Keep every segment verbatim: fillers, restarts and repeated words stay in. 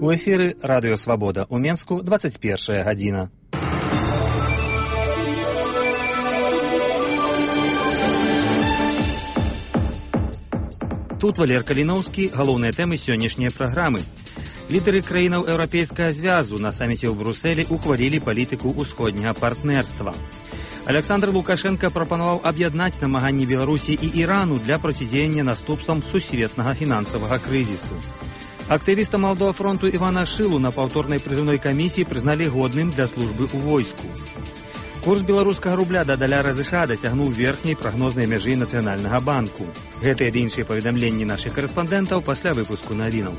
У эфіры Радыё Свабода ў Менску дваццаць першая гадзіна. Тут Валер Каліноўскі, галоўныя тэмы сённяшняй праграмы. Лідары краінаў Еўрапейскага звязу на саміце ў Брусэлі ухвалілі палітыку ўсходняга партнерства. Александр Лукашенко прапанаваў аб'яднаць намаганні Беларусі і Ірану для процідзеяння наступствам сусветнага фінансавага крызісу. Актывіста Маладога фронту Івана Шылу на паўторнай прызыўной камісіі прызналі годным для службы ў войску. Курс беларускага рубля да даляра ЗША дасягнуў верхняй прагнознай мяжы Нацыянальнага банку. Гэтыя ды іншыя паведамленні нашых карэспандэнтаў пасля выпуску навінаў.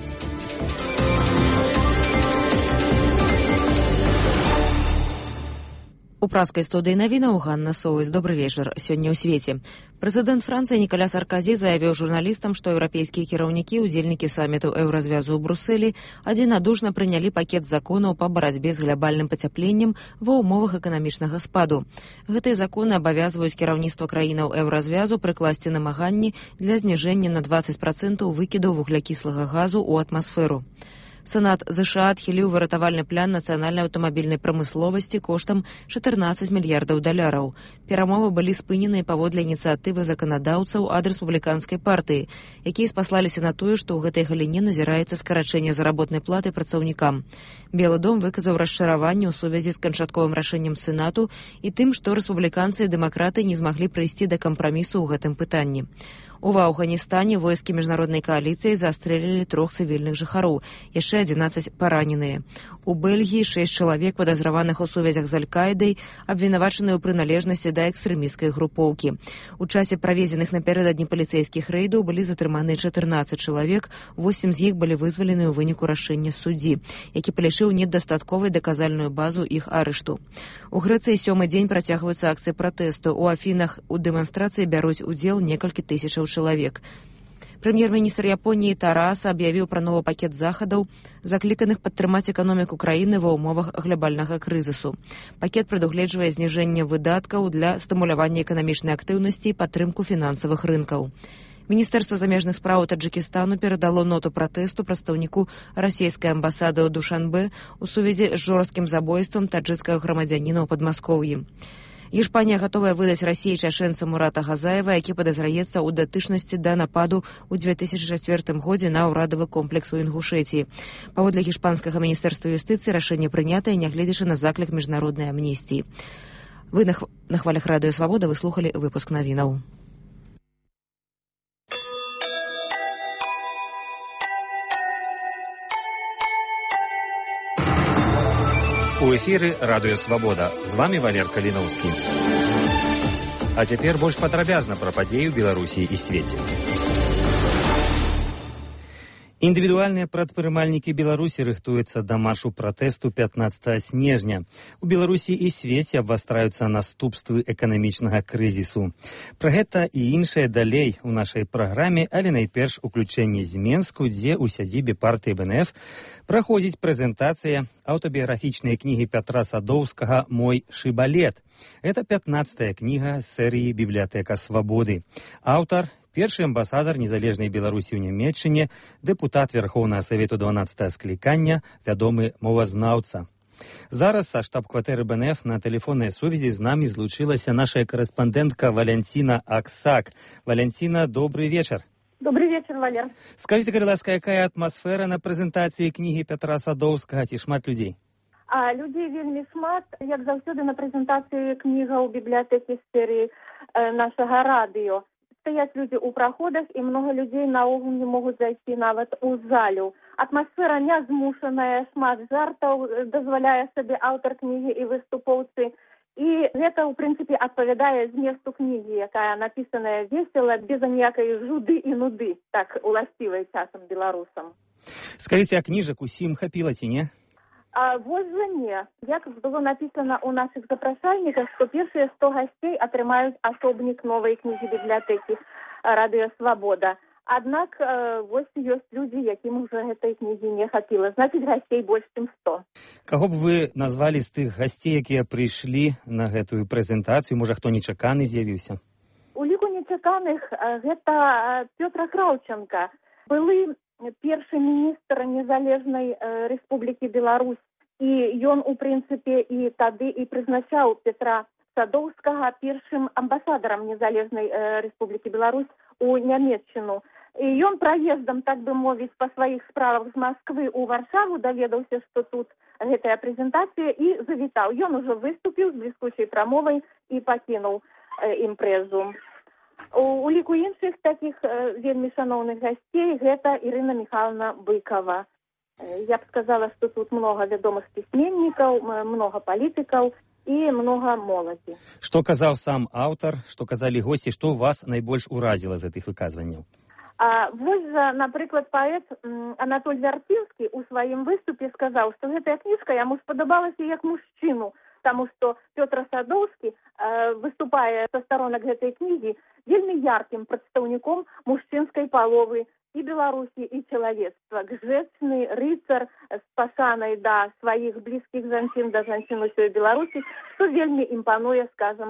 У праскай студыі навінаў Ганна Соўз. Добры вечар. Сёння ў свеце. Прэзідэнт Францыі Нікаля Сарказі заявіў журналістам, што еўрапейскія кіраўнікі, удзельнікі саміту еўразвязу ў Брусэлі, адзінадушна прынялі пакет законаў па барацьбе з глябальным пацяпленнем ва ўмовах эканамічнага спаду. Гэтыя законы абавязваюць кіраўніцтва краінаў еўразвязу прыкласці намаганні для зніжэння на дваццаць працэнтаў выкідаў вуглякіслага газу ў атмасферу. Сенат ЗША адхіліў выратавальны план нацыянальнай аўтамабільнай прамысловасці коштам чатырнаццаць мільярдаў даляраў. Перамовы былі спыненыя паводле ініцыятывы заканадаўцаў ад рэспубліканскай партыі, якія спаслаліся на тое, што ў гэтай галіне назіраецца скарачэнне заработнай платы працаўнікам. Белы дом выказаў расчараванне ў сувязі з канчатковым рашэннем Сенату і тым, што рэспубліканцы і дэмакраты не змаглі прыйсці да кампрамісу ў гэтым пытанні. У Афганістане войскі міжнароднай кааліцыі застрэлілі трох цывільных жыхароў, яшчэ адзінаццаць параненыя. У Бельгіі шэсць чалавек, падазраваных у сувязях з Аль-Каідай, абвінавачаныя ў прыналежнасці да экстрэмісцкай групоўкі. У часе праведзеных напярэдадні паліцэйскіх рэйдаў былі затрыманыя чатырнаццаць чалавек, восем з іх былі вызвалены ў выніку рашэння суддзі, які палічыў недастатковай даказальную базу іх арышту. У Грэцыі сёмы дзень працягваюцца акцыі пратэсту. У Афінах у дэманстрацыі бяруць удзел некалькі тысячаў чалавек. Прэм'ер-міністр Японіі Тараса аб'явіў пра новы пакет захадаў, закліканых падтрымаць эканоміку краіны ва ўмовах глябальнага крызісу. Пакет прадугледжвае зніжэнне выдаткаў для стымулявання эканамічнай актыўнасці і падтрымку фінансавых рынкаў. Міністэрства замежных спраў Таджыкістану перадало ноту пратэсту прадстаўніку расійскай амбасады ў Душанбе ў сувязі з жорсткім забойствам таджыкскага грамадзяніна ў Падмаскоўі. Іспанія гатовая выдаць Расіі чашэнца Мурата Газаева, які падазраецца ў датычнасці да нападу ў дзве тысячы чацвёртым годзе на ўрадавы комплекс у Інгушэтіі. Паводле іспанскага міністэрства юстыцыі рашэнне прынятае, нягледзячы на заклік міжнароднай амністіі. Вы на, хв... на хвалях Радыё Свабода выслухалі выпуск навінаў. У эфіры Радыё Свабода. З вами Валер Каліноўскі. А цяпер больш падрабязна пра падзеі ў Беларусі і свеце. Індывідуальныя прадпрымальнікі Беларусі рыхтуюцца да маршу пратэсту пятнаццатага снежня. У Беларусі і свеце абвастраюцца наступствы эканамічнага крызісу. Пра гэта і іншае далей у нашай праграме, але найперш уключэнне з Менску, дзе ў сядзібе партыі БНФ праходзіць прэзентацыя аўтабіяграфічнай кнігі Пятра Садоўскага «Мой шыбалет». Гэта пятнаццатая кніга з серыі «Бібліятэка свабоды». Аўтар – першы амбасадар незалежнай Беларусі ў Нямецчыне, дэпутат Верхоўнага Савету дванаццатага склікання, вядомы мовазнаўца. Зараз са штаб-кватэры БНФ на тэлефоннай сувязі з намі злучылася наша карэспандэнтка Валянціна Аксак. Валянціна, добрый вечар. Добрый вечер, Валер. Скажите, калі ласка, якая атмасфера на прэзентацыі кнігі Пятра Садоўскага, ці шмат людзей? А людзей вельмі шмат. Як заўсёды на прэзентацыі кніга ў бібліятэкі з серыі э, нашага радыё. Стаяць людзі ў праходах, і многа людзей наогул не могуць зайсці нават у залю. Атмасфера нязмушаная, шмат жартаў дазваляе сабе аўтар кнігі і выступоўцы. І гэта, ў прынцыпе, адпавядае зместу кнігі, якая напісаная весела, без аніякай жуды і нуды, так уласцівай часам беларусам. Скажыце, а кніжак усім хапіла ці не? А вось жа не. Як было напісана ў нашых запрашальніках, што першыя сто гасцей атрымаюць асобнік новай кнігі бібліятэкі Радыё Свабода. Аднак э, вось ёсць людзі, якім уже гэтай кнігі не хапіла. Значыць, гасцей больш, чым сто. Каго б вы назвалі з тых гасцей, якія прыйшлі на гэтую прэзентацыю? Можа, хто нечаканы з'явіўся? У ліку нечаканых гэта Пётра Краўчанка, былы першы міністр незалежнай Рэспублікі Беларусь. І ён, у прынцыпе, і тады і прызначаў Петра Садоўскага першым амбасадарам незалежнай Рэспублікі Беларусь у Нямецчыну. І ён праездам, так бы мовіць, па сваіх справах з Масквы ў Варшаву даведаўся, што тут гэтая прэзентацыя, і завітаў. Ён ужо выступіў з бліскучай прамовай і пакінуў імпрэзу. У ліку іншых такіх вельмі шаноўных гасцей гэта Ірына Михайловна Быкова. Я б сказала, што тут много вядомых пісьменнікаў, много палітыкаў і много моладзі. Што казаў сам аўтар, што казалі госці, што вас найбольш уразіла з гэтых выказванняў? А вось жа, напрыклад, паэт Анатоль Вярцінскі ў сваім выступе сказаў, што гэтая кніжка яму спадабалася як мужчыну, таму што Пётр Садоўскі, выступае са сторонак гэтай кнігі, вельмі яркім прадстаўніком мужчынскай паловы і Беларусі, і чалавецтва. Гжэчны рыцар з пашанай да сваіх блізкіх жанчын, да жанчын усёй Беларусі, што вельмі імпануе, скажам,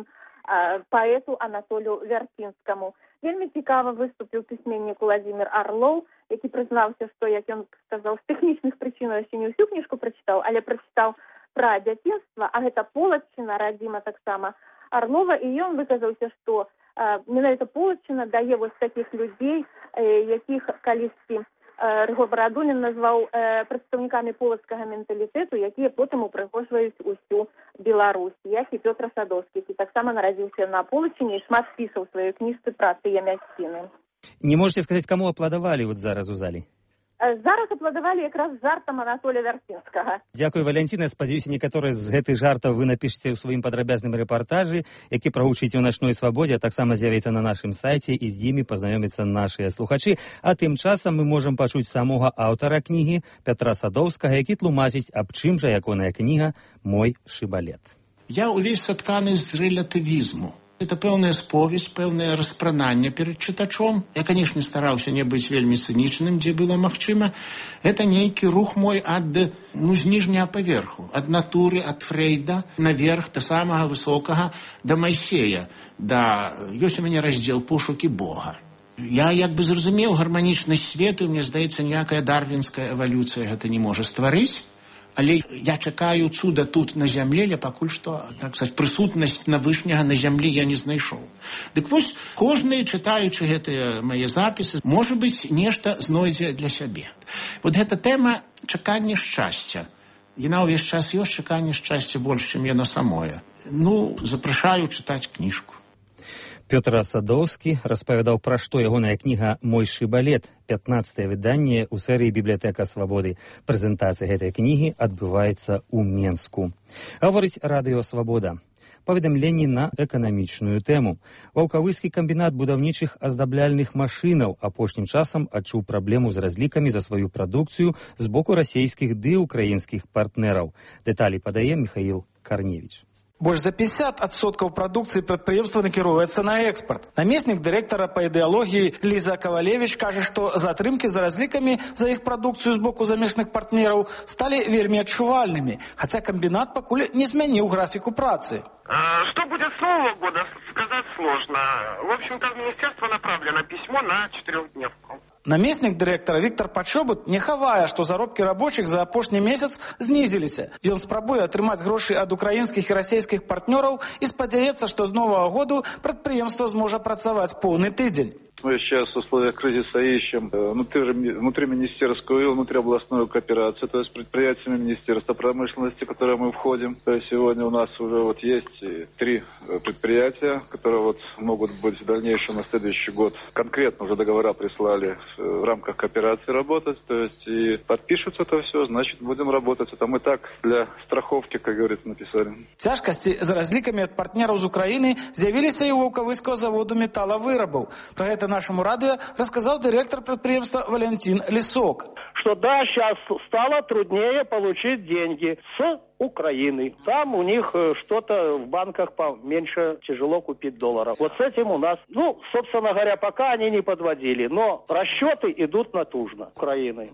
паэту Анатолю Вярцінскаму. Вельмі цікава выступіў пісьменнік Владзімір Арлоў, які прызнаўся, што, як ён сказаў, з тэхнічных прычынаў яшчэ не ўсю кніжку прачытаў, але прачытаў пра дзяцінства, а гэта Полацчына, радзіма таксама Арлова, і ён выказаўся, што менавіта Полацчына дае вось такіх людзей, якіх калісьці Рыгор Барадулін назваў прадстаўнікамі полацкага менталітэту, якія потым упрыгожваюць усю Беларусь, як і Пётр Садоўскі, які таксама нарадзіўся на Полачыне і шмат пісаў у сваёй кніжцы пра тыя мясціны. Не можете сказаць, каму апладавалі вот зараз у залі? Зараз апладавалі якраз жартам Анатоля Вярцінскага. Дзякуй, Валянціна. Спадзяюся, некаторыя з гэтых жартаў вы напішыце ў сваім падрабязным рэпартажы, які прагучыце ў начной свабодзе, а таксама з'явіцца на нашым сайце, і з імі пазнаёмяцца нашыя слухачы. А тым часам мы можам пачуць самога аўтара кнігі Пятра Садоўскага, які тлумачыць, аб чым жа ягоная кніга «Мой шыбалет». Я увесь сатканы з рэлятывізму. Это пэўная споведь, пэўнае распрананне перад чытачом. Я, канешне, стараўся не быць вельмі цынічным, дзе было магчыма. Это нейкі рух мой ад, ну, з ніжняга паверху, ад натуры, ад Фрейда, наверх, да самага высокага, да Майсея, да... Ёсць у мяне раздзел «Пошукі Бога». Я як бы зразумеў гарманічнасць свету, і мне здаецца, ніякая дарвінская эвалюцыя гэта не можа стварыць. Але я чакаю цуда тут на зямлі, але пакуль што, так сказаць, прысутнасць навышняга на зямлі я не знайшоў. Дык вось, кожны, чытаючы гэтыя мае запісы, можа быць, нешта знойдзе для сябе. Вот гэта тэма чакання шчасця. Яна ўвесь час ёсць, чаканне шчасця больш, чым яно самое. Ну, запрашаю чытаць кніжку. Пётр Садоўскі распавядаў, пра што ягоная кніга «Мой шыбалет», пятнаццатае выданне ў серыі «Бібліятэка свабоды». Прэзентацыя гэтай кнігі адбываецца ў Менску. Гаворыць Радыё Свабода. Паведамленні на эканамічную тэму. Ваўкавыскі камбінат будаўнічых аздабляльных машынаў апошнім часам адчуў праблему з разлікамі за сваю прадукцыю з боку расійскіх ды украінскіх партнераў. Дэталі падае Михаіл Карневіч. Больш за пятьдесят адсоткаў прадукцыі прадпрыемства накіруецца на экспарт. Намеснік дырэктара па ідэалогіі Ліза Кавалевіч кажа, што затрымкі за разлікамі за іх прадукцыю з боку замежных партнераў сталі вельмі адчувальнымі, хаця камбінат пакуль не змяніў графіку працы. Что будет с нового года, сказать сложно. В общем-то, в министерство направлено письмо на четырехдневку. Намеснік дырэктара Віктор Пачобут не хавае, што заробкі рабочых за апошні месяц знізіліся. Ён спрабуе атрымаць грошы ад украінскіх і расійскіх партнёраў і спадзяецца, што з новага году прадпрыемства зможа працаваць поўны тыдзень. Мы сейчас в условиях кризиса ищем внутри, внутриминистерскую и внутриобластную кооперацию, то есть предприятиями Министерства промышленности, в которое мы входим. То есть сегодня у нас уже вот есть три предприятия, которые вот могут быть в дальнейшем на следующий год. Конкретно уже договора прислали в рамках кооперации работать, то есть и подпишутся это все, значит будем работать. Это мы так для страховки, как говорится, написали. Цяжкасці з разлікамі ад партнераў з Украіны з'явіліся і ў Ваўкавыскага заводу металавырабаў. Пра гэта нашему радио рассказал директор предприемства Валентин Лисок. Что да, сейчас стало труднее получить деньги с Украины. Там у них что-то в банках поменьше, тяжело купить долларов. Вот с этим у нас, ну, собственно говоря, пока они не подводили, но расчеты идут натужно Украины.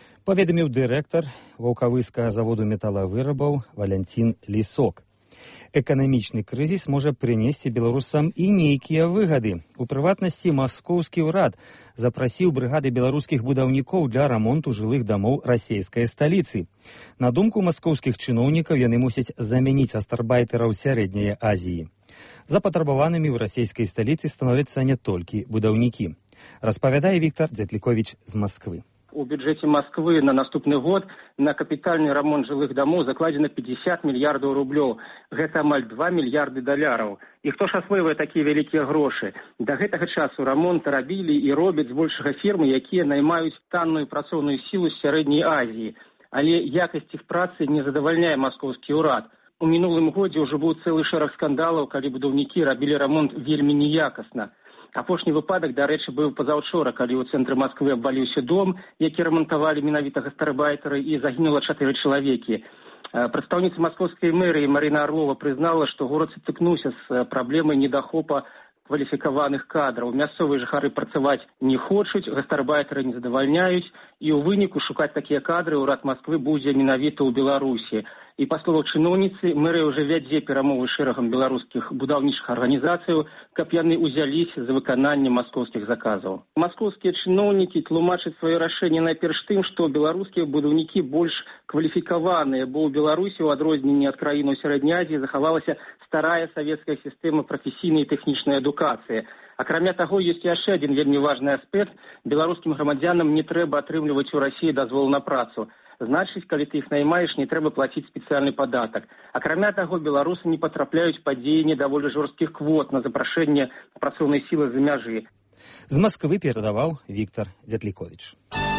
Паведаміў дырэктар Ваўкавыскага заводу металавырабаў Валентин Лисок. Эканамічны крызіс можа прынесці беларусам і нейкія выгады. У прыватнасці маскоўскі ўрад запрасіў брыгады беларускіх будаўнікоў для рамонту жылых дамоў расійскай сталіцы. На думку маскоўскіх чыноўнікаў, яны мусяць замяніць астарбайтэраў сярэдняй Азіі. Запатрабаванымі ў расійскай сталіцы становяцца не толькі будаўнікі. Распавядае Віктор Дзятліковіч з Масквы. У бюджэце Масквы на наступны год на капітальны рамонт жылых дамоў закладзена пятьдесят мільярдаў рублёў. Гэта амаль два мільярды даляраў. І хто ж асвойвае такія вялікія грошы? Да гэтага часу рамонт рабілі і робяць збольшага фірмы, якія наймаюць танную працоўную сілу з сярэдняй Азіі. Але якасць іх працы не задавальняе маскоўскі ўрад. У мінулым годзе ўжо быў цэлы шэраг скандалаў, калі будаўнікі рабілі рамонт вельмі неякасна. Апошні выпадак, дарэчы, быў пазаўчора, калі ў цэнтры Масквы абваліўся дом, які рамантавалі менавіта гастарбайтары, і загінула чатыры чалавекі. Прадстаўніца маскоўскай мэрыі Марына Арлова прызнала, што горад сутыкнуўся з праблемай недахопа кваліфікаваных кадраў. Мясцовыя жыхары працаваць не хочуць, гастарбайтары не задавальняюць, і ў выніку шукаць такія кадры ўрад Масквы будзе менавіта ў Беларусі. І па словах чыноўніцы, мэрыя ўжо вядзе перамовы з шэрагам беларускіх будаўнічых арганізацыяў, каб яны ўзяліся за выкананне маскоўскіх заказаў. Маскоўскія чыноўнікі тлумачаць сваё рашэнне найперш тым, што беларускія будаўнікі больш кваліфікаваныя, бо ў Беларусі, у адрозненні ад краінаў сярэдняй Азіі, захавалася старая савецкая сістэма прафесійнай і тэхнічнай адукацыі. Акрамя таго, ёсць яшчэ адзін вельмі важны аспект. Беларускім грамадзянам не трэба атрымліваць у Расіі дазвол на працу. Значыць, калі ты іх наймаеш, не трэба плаціць спецыяльны падатак. Акрамя таго, беларусы не патрапляюць пад дзеянне даволі жорсткіх квот на запрашэнне працоўнай сілы з-за мяжы. З Масквы перадаваў Віктор Дзятліковіч.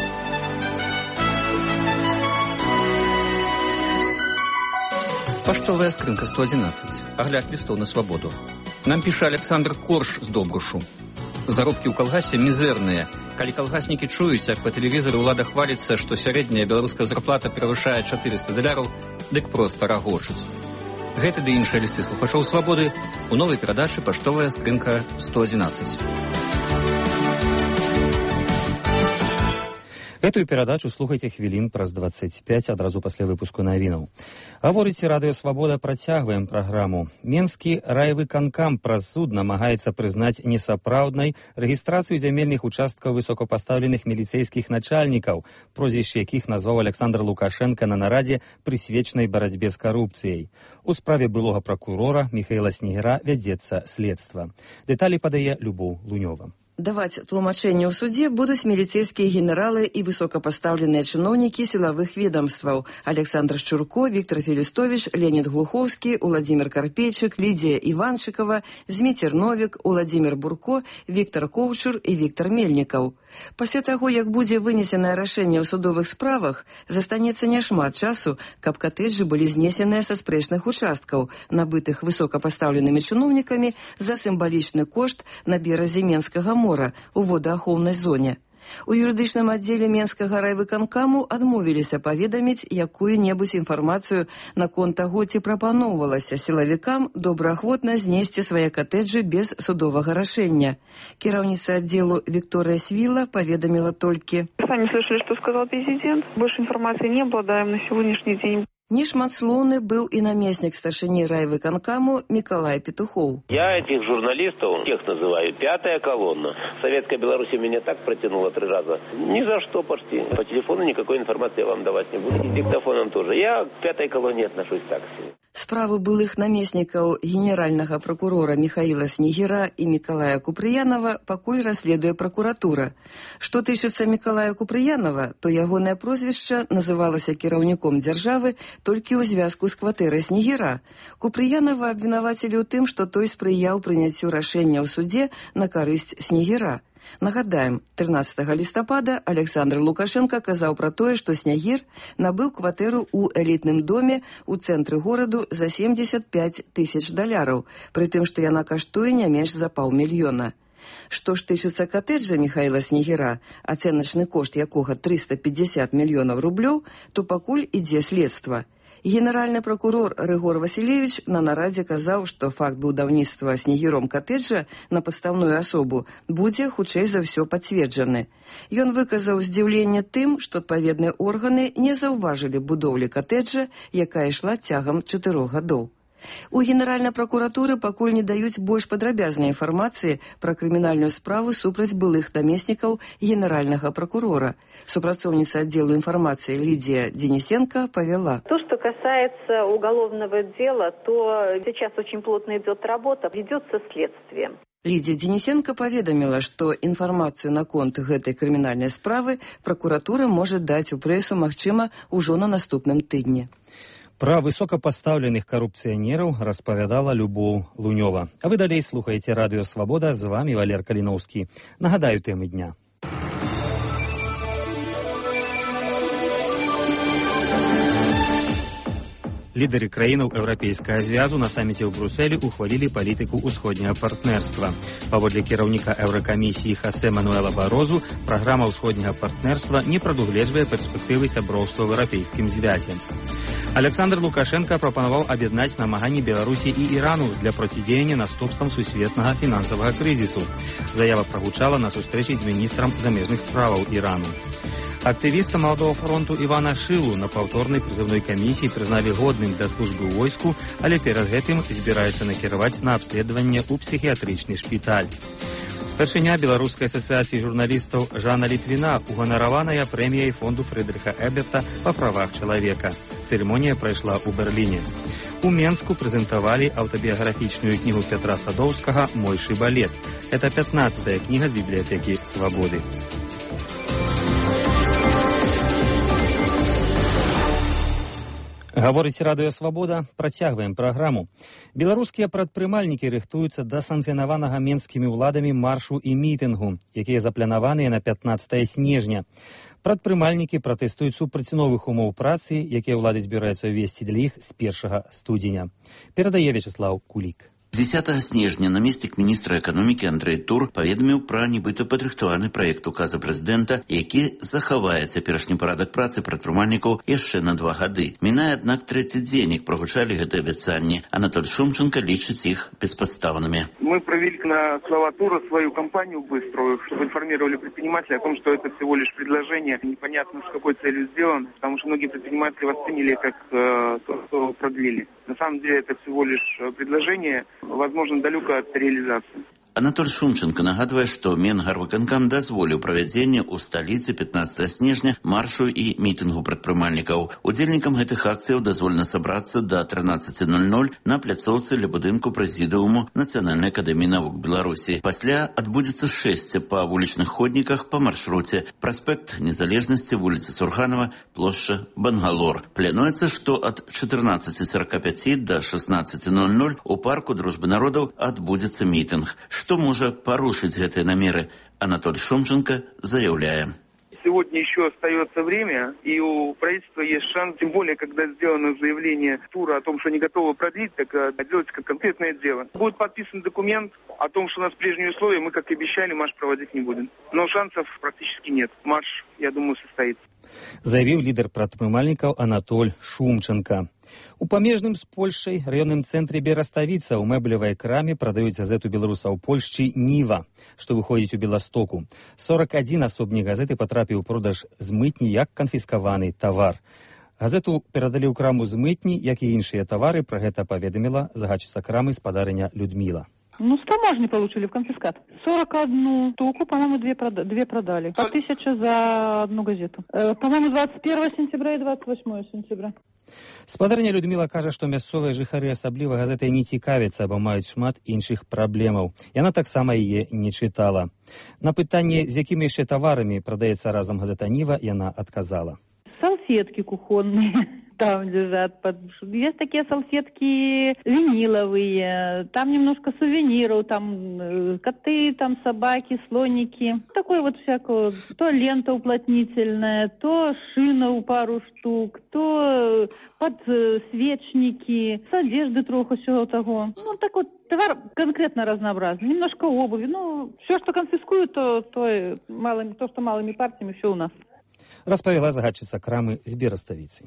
Паштовая скрынка сто одиннадцать. Агляд лістоў на свабоду. Нам піша Александр Корж з Добрушу. Заробкі ў калгасе мізэрныя. Калі калгаснікі чуюць, як па тэлевізору ўлада хваліцца, што сярэдняя беларуская зарплата перавышае чатырыста даляраў, дык проста рагочуць. Гэты ды іншыя лісты слухачоў свабоды у новай перадачы «Паштовая скрынка сто одиннадцать». Гэтую перадачу слухайце хвілін праз дваццаць пяць адразу пасля выпуску навінаў. Гаворыце Радыё Свабода, працягваем праграму. Менскі райвыканкам праз суд намагаецца прызнаць несапраўднай рэгістрацыю зямельных участкаў высокапастаўленых міліцэйскіх начальнікаў, прозвішчы якіх назваў Александр Лукашенко на нарадзе, прысвечанай барацьбе з карупцыяй. У справе былога пракурора Міхаіла Снегіра вядзецца следства. Дэталі падае Любоў Лунёва. Даваць тлумачэнне ў судзе будуць міліцэйскія генералы і высокапастаўленыя чыноўнікі сілавых ведомстваў: Александр Шчурко, Віктор Фелістовіч, Леонид Глуховскі, Уладзімир Карпейчык, Лідія Іванчыкова, Зміцер Новік, Уладзімир Бурко, Віктор Коўчур і Віктор Мельнікаў. Пасля таго, як будзе вынесенае рашэнне ў судовых справах, застанецца няшмат часу, каб катэджы былі знесеныя са спрэчных участкаў, набытых высокапастаўленымі чыноўнікамі за сімвалічны кошт на беразе Менскага мора у водаахоўнай зоне. У юрыдычным аддзеле Менскага райвыканкаму адмовіліся паведаміць якую-небудзь інфармацыю наконт таго, ці прапаноўвалася сілавікам добраахвотна знесці свае катэджы без судовага рашэння. Кіраўніца аддзелу Виктория Свила паведаміла толькі: Сами слышали, что сказал президент. Больше информации не обладаем на сегодняшний день. Нешматслоўны быў і намеснік старшыні райвыканкаму Миколай Петухов. Я этих журналистов, тех называю, пятая колонна. Советская Беларусь меня так протянула три раза. Ни за что почти. По телефону никакой информации я вам давать не буду. И диктофоном тоже. Я к пятой колонне отношусь так себе. Справы былых намеснікаў генеральнага прокурора Михаила Снегіра і Миколая Купрыянова пакуль расследуе прокуратура. Што тычыцца Миколая Купрыянова, то ягонае прозвішча называлася кіраўніком дзяржавы толькі ў звязку з кватэрай Снегіра. Купрыянова абвінавацілі ў тым, што той спрыяў прыняццю рашэння ў судзе на карысць Снегіра. Нагадаем, трынаццатага лістапада Александр Лукашенко казаў пра тое, што Снегір набыў кватэру ў элітным доме ў цэнтры гораду за семьдесят пять тысяч даляраў, пры тым, што яна каштуе не менш за паўмільёна. Што ж тычыцца катэджа Михаила Снегіра, ацэначны кошт якога триста пятьдесят мільёнаў рублёў, то пакуль ідзе следства. Генеральны прокурор Рыгор Васілевіч на нарадзе казаў, што факт будаўніцтва Снегіром катэджа на падстаўную асобу будзе, хутчэй за ўсё, пацверджаны. Ён выказаў здзіўленне тым, што адпаведныя органы не заўважылі будоўлі катэджа, якая ішла цягам чатырох гадоў. У Генеральнай пракуратуры пакуль не даюць больш падрабязнай інфармацыі пра крымінальную справу супраць былых намеснікаў генеральнага прокурора. Супрацоўніца аддзелу інфармацыі Лидия Денисенко повела. То, что касается уголовного дела, то сейчас очень плотно идет работа, ведется следствие. Лидия Денисенко поведомила, што інфармацыю наконт гэтай крымінальнай справы пракуратура можа даць у прэсу, магчыма, ужо на наступным тыдні. Пра высокапастаўленых карупцыянераў распавядала Любоў Лунёва. А вы далей слухаеце Радыё Свабода, з вами Валер Каліноўскі. Нагадаю тэмы дня. Лідары краінаў Еўрапейскага звязу на саміце ў Брусэлі ухвалілі палітыку ўсходняга партнерства. Паводле кіраўніка Еўракамісіі Хосе Мануэла Барозу, праграма ўсходняга партнерства не прадугледжвае перспектывы сяброўства ў Еўрапейскім звязе. Александр Лукашенко прапанаваў аб'яднаць намаганні Беларусі і Ірану для процідзеяння наступствам сусветнага фінансавага крызісу. Заява прагучала на сустрэчы з міністрам замежных справаў Ірану. Актывіста Маладога фронту Івана Шылу на паўторнай прызыўной камісіі прызналі годным для службы ў войску, але перад гэтым збіраецца накіраваць на абследаванне ў псіхіятрычны шпіталь. Старшыня Беларускай асацыяцыі журналістаў Жанна Літвіна уганараваная прэміяй фонду Фрыдрыха Эберта па правах чалавека. Цырымонія прайшла ў Берліне. У Менску прэзентавалі аўтабіяграфічную кнігу Пятра Садоўскага «Мой шыбалет». Это пятнадцатая кніга з бібліятэкі «Свабоды». Гаворыць Радыё Свабода, працягваем праграму. Беларускія прадпрымальнікі рыхтуюцца да санкцыянаванага менскімі ўладамі маршу і мітынгу, якія запланаваныя на пятнаццатае снежня. Прадпрымальнікі пратэстуюць супраць новых умоў працы, якія ўлады збіраюцца ўвесці для іх з першага студзеня. Перадае Вячеслав Кулік. дзесятага снежня намеснік міністра эканомікі Андрэй Тур паведаміў пра нібыта падрыхтаваны праект указа прэзідэнта, які захавае цяперашні парадак працы прадпрымальнікаў яшчэ на два гады. Мінае, аднак, трэці дзень, як прагучалі гэтыя абяцанні. Анатоль Шумченко лічыць іх бесподставными. Мы провели на слова Тура свою кампанию быструю, чтобы информировали предпринимателей о том, что это всего лишь предложение, непонятно с какой целью сделано, потому что многие предприниматели восприняли как э, то, что продлили. На самом деле это всего лишь предложение, возможно, далеко от реализации. Анатоль Шумченко нагадвае, што Менгарвыканкам дазволіў правядзенне ў сталіцы пятнаццатага снежня маршу і мітынгу прадпрымальнікаў. Удзельнікам гэтых акцыяў дазволена сабрацца да трынаццаці нуль нуль на пляцоўцы ля будынку прэзідыуму Нацыянальнай акадэміі навук Беларусі. Пасля адбудзецца шэсце па вулічных ходніках па маршруце праспект Незалежнасці, вуліца Сурганова, плошча Бангалор. Плануецца, што ад чатырнаццаці сарака пяці да шаснаццаці нуль нуль у парку Дружбы народаў адбудзецца мітынг. Что может порушить эти намеры, Анатолий Шумченко заявляет. Сегодня еще остается время, и у правительства есть шанс, тем более, когда сделано заявление Тура о том, что они готовы продлить, так делать как конкретное дело. Будет подписан документ о том, что у нас прежние условия, мы, как и обещали, марш проводить не будем. Но шансов практически нет. Марш, я думаю, состоится. Заявіў лідар прадпрымальнікаў Анатоль Шумченко. У памежным з Польшай раённым цэнтры Бераставіца ў мэблевай краме прадаюць газету беларуса ў Польшчы «Ніва», што выходзіць у Беластоку. сорок адзін асобнік газеты патрапіў у продаж з мытні як канфіскаваны тавар. Газету перадалі ў краму з мытні, як і іншыя тавары, пра гэта паведаміла загадчыца крамы спадарыня Людміла. Ну, с таможни получили в конфискат. сорок одну штуку, по-моему, две, прода- две продали. По тысяче за одну газету. Э, по-моему, двадцать первого сентября и двадцать восьмого сентября. Спадарня Людміла кажа, што мясцовыя жыхары асабліва газетай не цікавяцца, бо маюць шмат іншых праблемаў. Яна таксама яе не чытала. На пытанне, з якімі яшчэ таварамі прадаецца разам газета «Ніва», яна адказала. Салфетки кухонные там лежат. Под... Есть такие салфетки виниловые, там немножко сувениров, там э, коты, там собаки, слоники. Такое вот всякое. То лента уплотнительная, то шина пару штук, то подсвечники, с одежды трохи всего того. Ну, так вот, товар конкретно разнообразный. Немножко обуви. Ну, все, что конфискуют, то, то, малыми, то что малыми партиями, все у нас. Распавяла загадчыца крамы з Бераставіцы.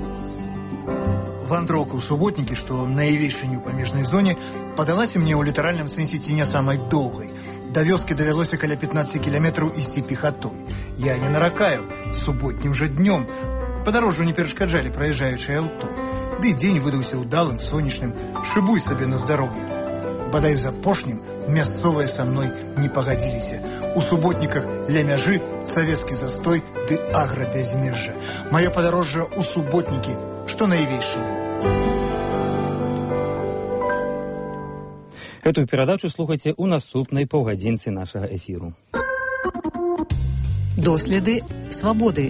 Вандроўка ў суботнікі, што найвейшыню ў памежнай зоне, падалася мне ў літаральным сэнсе ці не самай доўгай. Да вёскі давялося каля пятнаццаць кіламетраў ісці пехатой. Я не наракаю, суботнім жа днём. Падарожжу не перашкаджалі праязджаючыя аўто. Ды дзень выдаўся ўдалым, сонечным, шыбуй сабе на здароўе. Бадай з апошнім мясцовыя са мной не пагадзіліся. У суботніках ля мяжы савецкі застой ды аграбязмежжа. Маё падарожжа ў суботнікі, што найвейшае. Гэтую перадачу слухайце ў наступнай паўгадзінцы нашага эфіру. Доследы свабоды.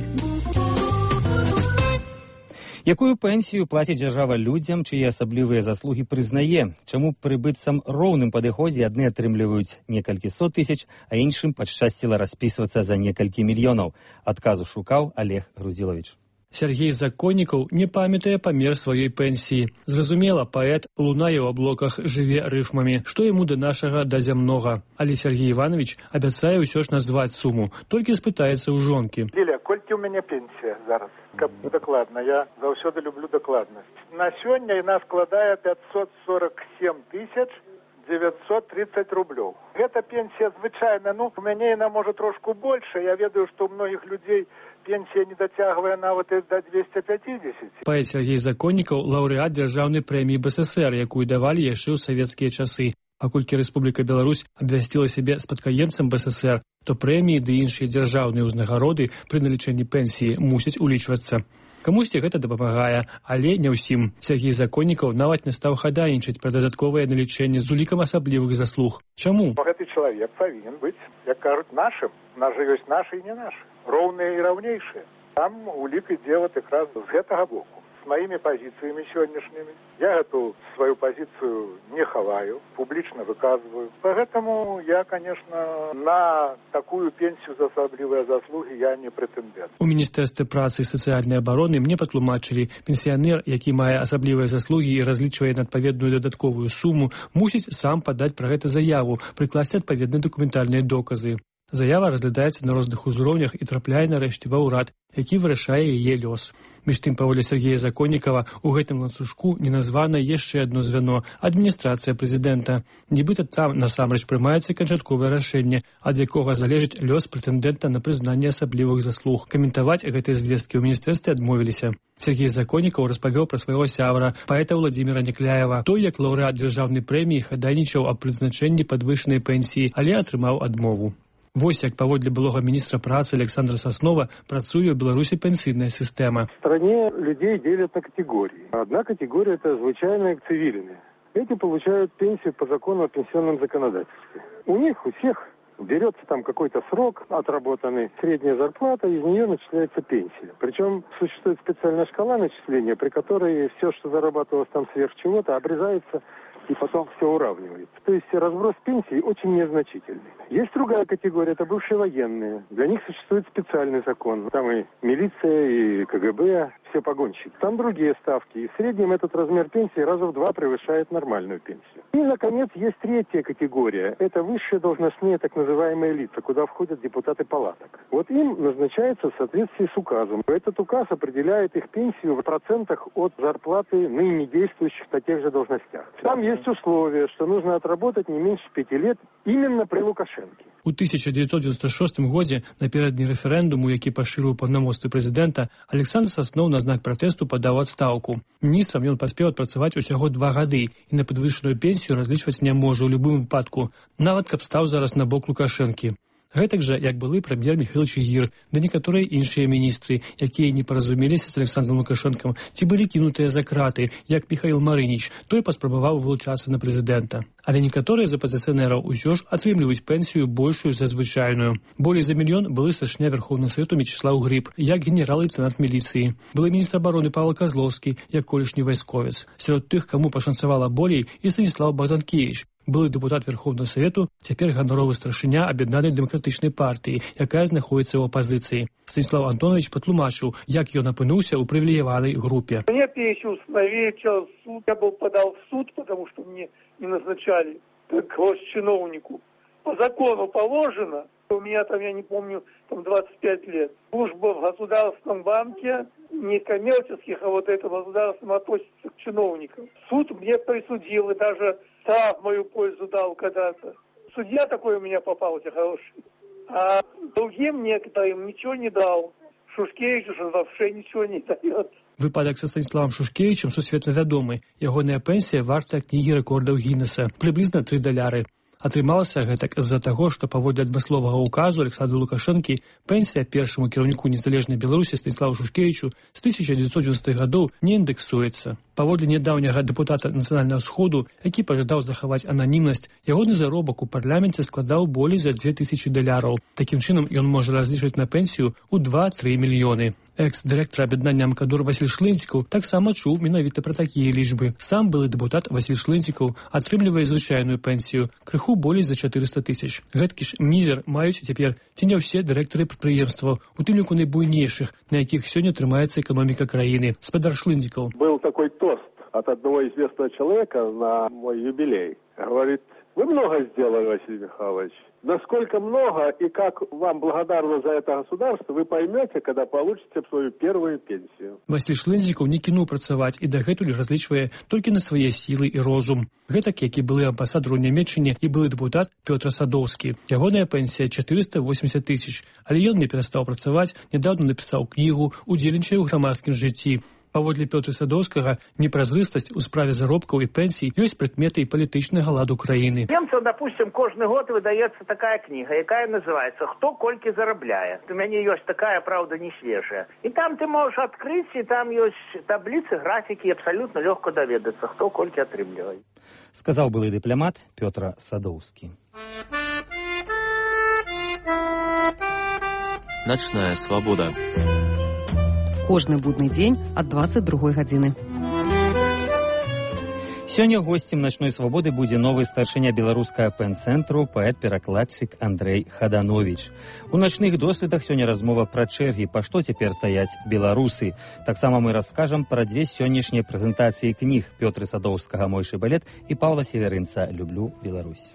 Якую пенсію платить дзяржава людзям, чые асаблівыя заслугі прызнае? Чаму пры быццам роўным падыходзе адны атрымліваюць некалькі сот тысяч, а іншым пашчасціла распісвацца за некалькі мільёнаў? Адказу шукаў Олег Груздзілавіч. Сергей Законнікаў не памятае памер сваёй пенсіі. Зразумела, паэт лунае ў аблоках, жыве рыфмамі, што яму да нашага да зямнога. Але Сергей Іванович абяцае ўсё ж назваць суму, толькі спытаецца ў жонкі. Ліля, колькі ў мяне пенсія зараз? Каб дакладна, я заўсёды люблю дакладнасць. На сёння яна складае пятьсот сорок семь тысяч девятьсот тридцать рублёў. Гэта пенсія звычайная, ну, у мяне яна можа трошку больше. Я ведаю, што ў многіх людзей пенсія не дацягвае нават і да двухсот пятидесяти. Паэт Сергей Законнікаў лаўрэат дзяржаўнай прэміі БССР, якую давалі яшчэ ў савецкія часы. Паколькі Рэспубліка Беларусь абвясціла сябе спадкаемцам БССР, то прэміі ды іншыя дзяржаўныя ўзнагароды пры налічэнні пенсіі мусяць улічвацца. Камусьці гэта дапамагае, але не ўсім. Сергей Законнікаў нават не стаў хадайнічаць пра дадатковае налічэнне з улікам асаблівых заслуг. Чаму? Гэты чалавек павінен быць, як кажуць, нашым. У нас жа ёсць нашы і не нашы. Роўныя і раўнейшыя. Там улік ідзе вот якраз з гэтага боку. З маімі пазіцыямі сённяшнімі. Я эту сваю пазіцыю не хаваю, публічна выказваю. Поэтому я, конечно, на такую пенсію за асаблівыя заслугі я не прэтэндэнт. У Міністэрстве працы і сацыяльнай абароны мне патлумачылі, пенсіянер, які мае асаблівыя заслугі і разлічвае на адпаведную дадатковую суму, мусіць сам падаць пра гэта заяву, прыкласці адпаведныя дакументальныя доказы. Заява разглядаецца на розных узроўнях і трапляе нарэшце ва ўрад, які вырашае яе лёс. Між тым, паводле Сергея Законнікава, у гэтым ланцужку не названа яшчэ адно звяно – адміністрацыя прэзідэнта. Нібыта там насамрэч прымаецца канчатковае рашэнне, ад якога залежыць лёс прэтэндэнта на прызнанне асаблівых заслуг. Каментаваць гэтыя звесткі ў міністэрстве адмовіліся. Сергей Законнікаў распавёў пра свайго сябра, паэта Владзіміра Някляева. Той, як лаўрэат дзяржаўнай прэміі, хадайнічаў аб прызначэнні падвышанай пенсіі, але атрымаў адмову. Вось як паводле былога міністра працы Александра Соснова працуе ў Беларусі пенсійная сістэма. В стране людей делят на категории. Одна категория – это звычайные цивильные. Эти получают пенсию по закону о пенсионном законодательстве. У них, у всех берется там какой-то срок отработанный, средняя зарплата, из нее начисляется пенсия. Причем существует специальная шкала начисления, при которой все, что зарабатывалось там сверх чего-то, обрезается и потом все уравнивается. То есть разброс пенсий очень незначительный. Есть другая категория, это бывшие военные. Для них существует специальный закон. Там и милиция, и КГБ, все погонщики. Там другие ставки. И в среднем этот размер пенсии раза в два превышает нормальную пенсию. И, наконец, есть третья категория. Это высшие должностные так называемые лица, куда входят депутаты палаток. Вот им назначается в соответствии с указом. Этот указ определяет их пенсию в процентах от зарплаты ныне действующих на тех же должностях. Там есть Есть условие, что нужно отработать не меньше пяти лет именно при Лукашенке. У тысяча девятьсот девяносто шостым годзе напярэдадні рэферэндуму, які пашырыў паўнамоцтвы прэзідэнта, Александр Соснов на знак пратэсту падаў адстаўку. Міністрам ён паспеў адпрацаваць усяго два гады і на падвышаную пенсію разлічваць не можа ў любым выпадку, нават каб стаў зараз на бок Лукашэнкі. Гэтак жа, як былы прэм'ер Михаил Чигир, да некаторыя іншыя міністры, якія не паразумеліся з Александром Лукашэнкам, ці былі кінутыя за краты, як Михаил Марыніч, той паспрабаваў вылучацца на прэзідэнта. Але некаторыя з апазіцыянераў усё ж атрымліваюць пенсію большую за звычайную. Болей за мільён былы старшыня Верховнага Савету Мечыслаў Грыб, як генерал-лейтенант міліцыі. Былы міністр абароны Павел Козловскі, як колішні вайсковец. Сярод тых, каму пашанцавала болей, і Станіслав Богданкевич, былы дэпутат Верховнага Савету, цяпер ганаровы старшыня Аб'яднанай дэмакратычнай партыі, якая знаходзіцца ў апазіцыі. Станіслав Антонович патлумачыў, як ён апынуўся ў прывілеяванай групе. Мне пенсию установили через суд. Я был подал в суд, потому что мне не назначали как госчиновнику. По закону положено, у меня там, я не помню, там двадцать пять лет. Служба в Государственном банке, не коммерческих, а вот это государственном относится к чиновникам. Суд мне присудил и даже штраф в мою пользу дал когда-то. Судья такой у меня попался хороший. А другим некоторым ничего не дал. Шушкевичу же вообще ничего не дает. Выпадак са Станіславам Шушкевічам сусветна вядомы. Ягоная пенсія вартая кнігі рэкордаў Гіннеса – прыблізна тры даляры. Атрымалася гэтак з-за таго, што паводле адмысловага ўказу Александра Лукашэнкі пенсія першаму кіраўніку незалежнай Беларусі Станіславу Шушкевічу з тысяча дзевяцьсот дзевяностых гадоў не індексуецца. Паводле нядаўняга дэпутата Нацыянальнага сходу, які пажадаў захаваць ананімнасць, ягоны заробак у парламенце складаў болей за дзве тысячы даляраў. Такім чынам ён можа разлічваць на пенсію ў два-тры мільёны. Экс-дырэктар аб'яднання Мкадор Васіль Шлынцікаў таксама чуў менавіта пра такія лічбы. Сам былы дэпутат Васіль Шлынцікаў атрымлівае звычайную пенсію, крыху болей за чатырыста тысяч. Гэткі ж мізер маюць цяпер ці не ўсе дырэктары прадпрыемстваў, у тым ліку найбуйнейшых, на якіх сёння трымаецца эканоміка краіны. Спадар Шлынцікаў. Был такой тост от одного известного человека на мой юбилей. Говорит: вы много сделали, Василий Михайлович. Насколько много и как вам благодарно за это государство, вы поймете, когда получите свою первую пенсию. Васіль Шлынцікаў не кінуў працаваць і дагэтуль разлічвае толькі на свае сілы і розум. Гэтак, як і былы амбасадар у Нямецчыне і былы дэпутат Пётр Садоўскі. Ягоная пенсія чатырыста восемьдесят тысяч, але ён не перастаў працаваць, нядаўна напісаў кнігу, удзельнічае ў грамадскім жыцці. Паводле Пётра Садоўскага, непразрыстасць у справе заробкаў і пенсій ёсць прыкметай палітычнага ладу краіны. Немцам, допустим, кожны год выдаецца такая кніга, якая называецца «Хто колькі зарабляе». У мяне ёсць такая, правда, не свежая. І там ты можаш адкрыць, і там ёсць табліцы, графікі, абсалютна лёгка даведацца, хто колькі атрымлівае. Сказаў былы дыпламат Пётр Садоўскі. Начная свабода. Кожны будны дзень ад дваццаць другой гадзіны. Сёння госцем начной свабоды будзе новы старшыня беларускага пэн-цэнтру, паэт-перакладчык Андрэй Хаданович. У начных доследах сёння размова пра чэргі, па што цяпер стаяць беларусы. Таксама мы раскажам пра дзве сённяшнія прэзентацыі кніг Пётры Садоўскага «Мой шыбалет» і Паўла Северынца «Люблю Беларусь».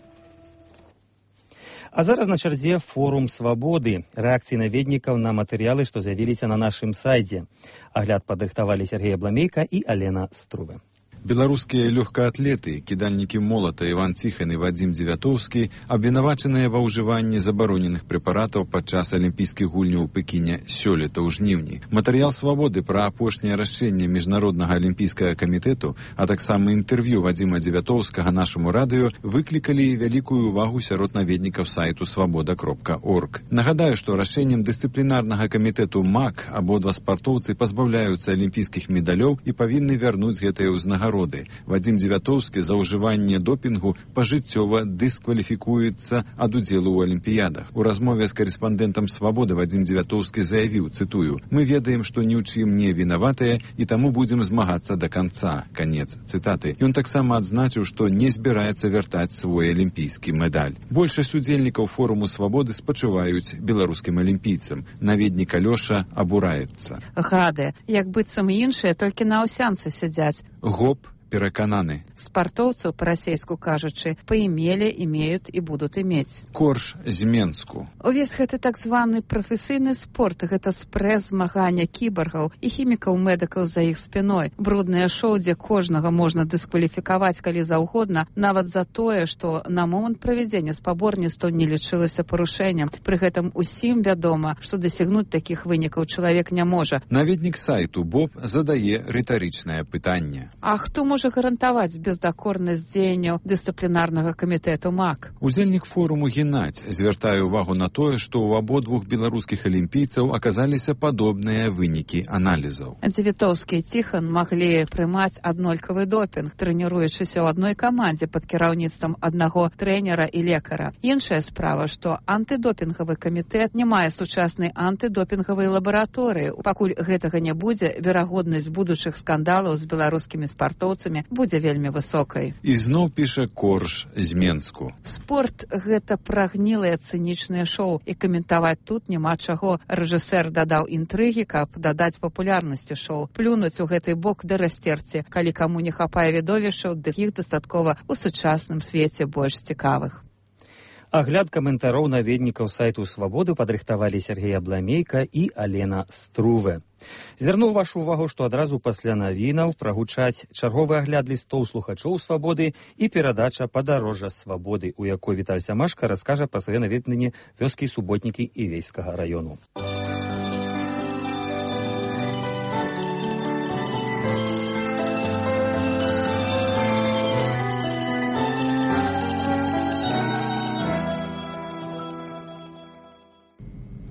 А зараз на чарзе форум свабоды, рэакцыі наведнікаў на матэрыялы, што з'явіліся на нашым сайце. Агляд падрыхтавалі Сергей Абламейка і Алена Струве. Беларускія лёгкаатлеты, кідальнікі молата Іван Ціхан і Вадзім Дзевятоўскі абвінавачаныя ва ўжыванні забароненых прэпаратаў падчас алімпійскіх гульняў у Пекіне сёлета ў жніўні. Матэрыял свабоды пра апошняе рашэнне міжнароднага алімпійскага камітэту, а таксама інтэрв'ю Вадзіма Дзевятоўскага нашаму радыё выклікалі вялікую ўвагу сярод наведнікаў сайту свабода кропка орг. Нагадаю, што рашэннем дысцыплінарнага камітэту МАК абодва спартоўцы пазбаўляюцца алімпійскіх медалёў і павінны вярнуць гэтыя ўзнагароды. Вадзім Дзевятоўскі за ўжыванне допінгу пажыццёва дыскваліфікуецца ад удзелу ў алімпіядах. У размове з карэспандэнтам «Свабоды» Вадзім Дзевятоўскі заявіў, цытую: «Мы ведаем, што ні ў чым не вінаватыя і таму будзем змагацца да канца». Канец цытаты. Ён таксама адзначыў, што не збіраецца вяртаць свой алімпійскі медаль. Большасць удзельнікаў форуму «Свабоды» спачуваюць беларускім алімпійцам. Наведнік Алёша абураецца. Гады, як быццам іншыя, толькі на аўсянцы сядзяць. Гоп перакананы. Спартоўцаў, па-расейску кажучы, паімелі, імеюць і будуць імець. Корж з Менску. Увесь гэты так званы прафесійны спорт, гэта спрэс змагання кібаргаў і хімікаў-медыкаў за іх спіной. Бруднае шоу, дзе кожнага можна дыскваліфікаваць калі заўгодна, нават за тое, што на момант правядзення спаборніцтва не лічылася парушэннем. Пры гэтым усім вядома, што дасягнуць такіх вынікаў чалавек не можа. Наведнік сайту Боб задае рытарычнае пытанне. А хто можа гарантаваць бездакорнасць дзеянняў дысцыплінарнага камітэту МАК? Удзельнік форуму Геннадзь звяртае ўвагу на тое, што ў абодвух беларускіх алімпійцаў аказаліся падобныя вынікі аналізаў. Дзевятоўскі і Ціхан маглі прымаць аднолькавы допінг, трэніруючыся ў адной камандзе пад кіраўніцтвам аднаго трэнера і лекара. Іншая справа, што антыдопінгавы камітэт не мае сучаснай антыдопінгавай лабараторыі. Пакуль гэтага не будзе, верагоднасць будучых скандалаў з беларускімі спартоўцамі будзе вельмі высокай. І зноў піша Корж з Менску. Спорт – гэта прагнілае цынічнае шоу, і каментаваць тут няма чаго. Рэжысэр дадаў інтрыгі, каб дадаць папулярнасці шоу. Плюнуць у гэты бок да расцерці. Калі каму не хапае відовішчаў, дык іх дастаткова ў сучасным свеце больш цікавых. Агляд каментароў наведнікаў сайту «Свабоды» падрыхтавалі Сергей Абламейка і Алена Струве. Звярнуў вашу ўвагу, што адразу пасля навінаў прагучаць чарговы агляд лістоў слухачоў «Свабоды» і перадача «Падарожжа свабоды», у якой Віталь Сямашка раскажа пра свае наведванні вёскі Суботнікі і Вейскага раёну.